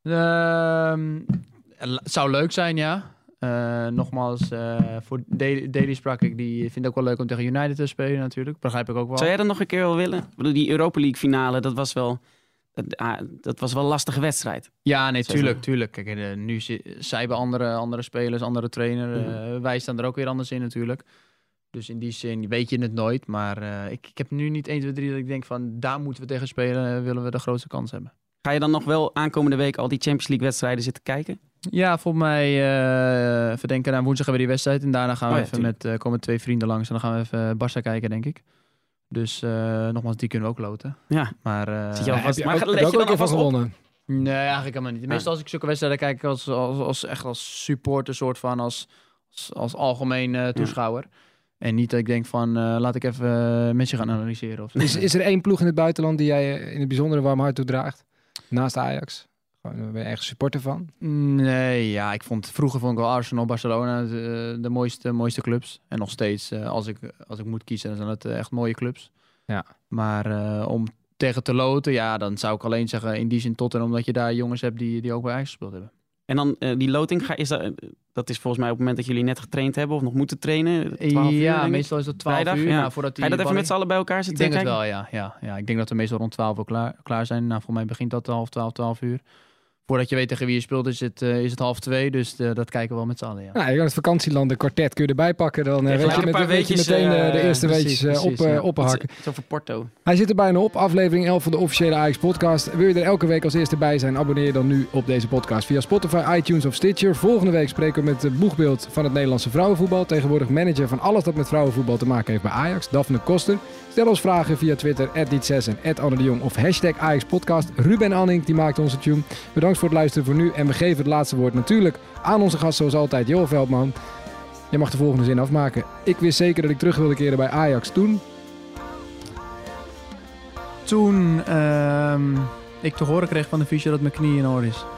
Uh, het zou leuk zijn, ja. Uh, nogmaals, uh, voor Daly, Daly sprak ik, die vindt het ook wel leuk om tegen United te spelen natuurlijk. Begrijp ik ook wel. Zou jij dat nog een keer wel willen? Ik bedoel, die Europa League finale, dat was wel, dat, ah, dat was wel een lastige wedstrijd. Ja, nee, tuurlijk, tuurlijk. Kijk, uh, nu zij hebben andere, andere spelers, andere trainer. Uh, mm. Wij staan er ook weer anders in natuurlijk. Dus in die zin weet je het nooit. Maar uh, ik, ik heb nu niet één, twee, drie dat ik denk van daar moeten we tegen spelen, uh, willen we de grootste kans hebben. Ga je dan nog wel aankomende week al die Champions League wedstrijden zitten kijken? Ja, volgens mij uh, verdenken aan woensdag hebben we die wedstrijd. En daarna gaan we oh, ja, even met, uh, komen twee vrienden langs. En dan gaan we even Barça kijken, denk ik. Dus uh, nogmaals, die kunnen we ook loten. Ja. Maar, uh, Zit je alvast, ja, maar ook, ga, let ook je dan alvast gewonnen? Nee, eigenlijk helemaal niet. Meestal als ik zulke wedstrijden kijk als, als, als echt als supporter, soort van als, als, als algemeen uh, toeschouwer. Ja. En niet dat ik denk van, uh, laat ik even uh, met je gaan analyseren. Of is, is er één ploeg in het buitenland die jij in het bijzondere warm hart toedraagt? Naast Ajax? Gewoon, ben je echt supporter van? Nee, ja, ik vond vroeger vond ik wel Arsenal, Barcelona de, de mooiste, mooiste clubs. En nog steeds, uh, als, ik, als ik moet kiezen, dan zijn het uh, echt mooie clubs. Ja. Maar uh, om tegen te loten, ja, dan zou ik alleen zeggen in die zin Tottenham, omdat je daar jongens hebt die, die ook bij Ajax gespeeld hebben. En dan uh, die loting, ga, is dat, dat is volgens mij op het moment dat jullie net getraind hebben of nog moeten trainen? twaalf Ja, uur, meestal is dat twaalf Vrijdag, uur. ja. Nou, voordat die Ga je dat even balling... met z'n allen bij elkaar Ik zitten? denk het kijken? wel, ja, ja, ja. Ik denk dat we meestal rond twaalf uur klaar, klaar zijn. Nou, voor mij begint dat half twaalf, twaalf uur. Voordat je weet tegen wie je speelt is het, uh, is het half twee. Dus uh, dat kijken we wel met z'n allen, ja. Nou, je kan het vakantieland, een kwartet kun je erbij pakken. Dan uh, Ja, weet, je een met, paar weet je weetjes, meteen uh, uh, de eerste precies, weetjes uh, precies, op, uh, ja. ophakken. Het is over Porto. Hij zit er bijna op, aflevering elf van de officiële Ajax podcast. Wil je er elke week als eerste bij zijn, abonneer je dan nu op deze podcast via Spotify, iTunes of Stitcher. Volgende week spreken we met het boegbeeld van het Nederlandse vrouwenvoetbal. Tegenwoordig manager van alles dat met vrouwenvoetbal te maken heeft bij Ajax, Daphne Koster. Stel ons vragen via Twitter, at Diet zes en at Anne de Jong of hashtag Ajax podcast. Ruben Anning, die maakt onze tune. Bedankt voor het luisteren voor nu en we geven het laatste woord natuurlijk aan onze gast zoals altijd, Johan Veldman. Je mag de volgende zin afmaken. Ik wist zeker dat ik terug wilde keren bij Ajax toen... Toen uh, ik te horen kreeg van de fysio dat mijn knie in orde is.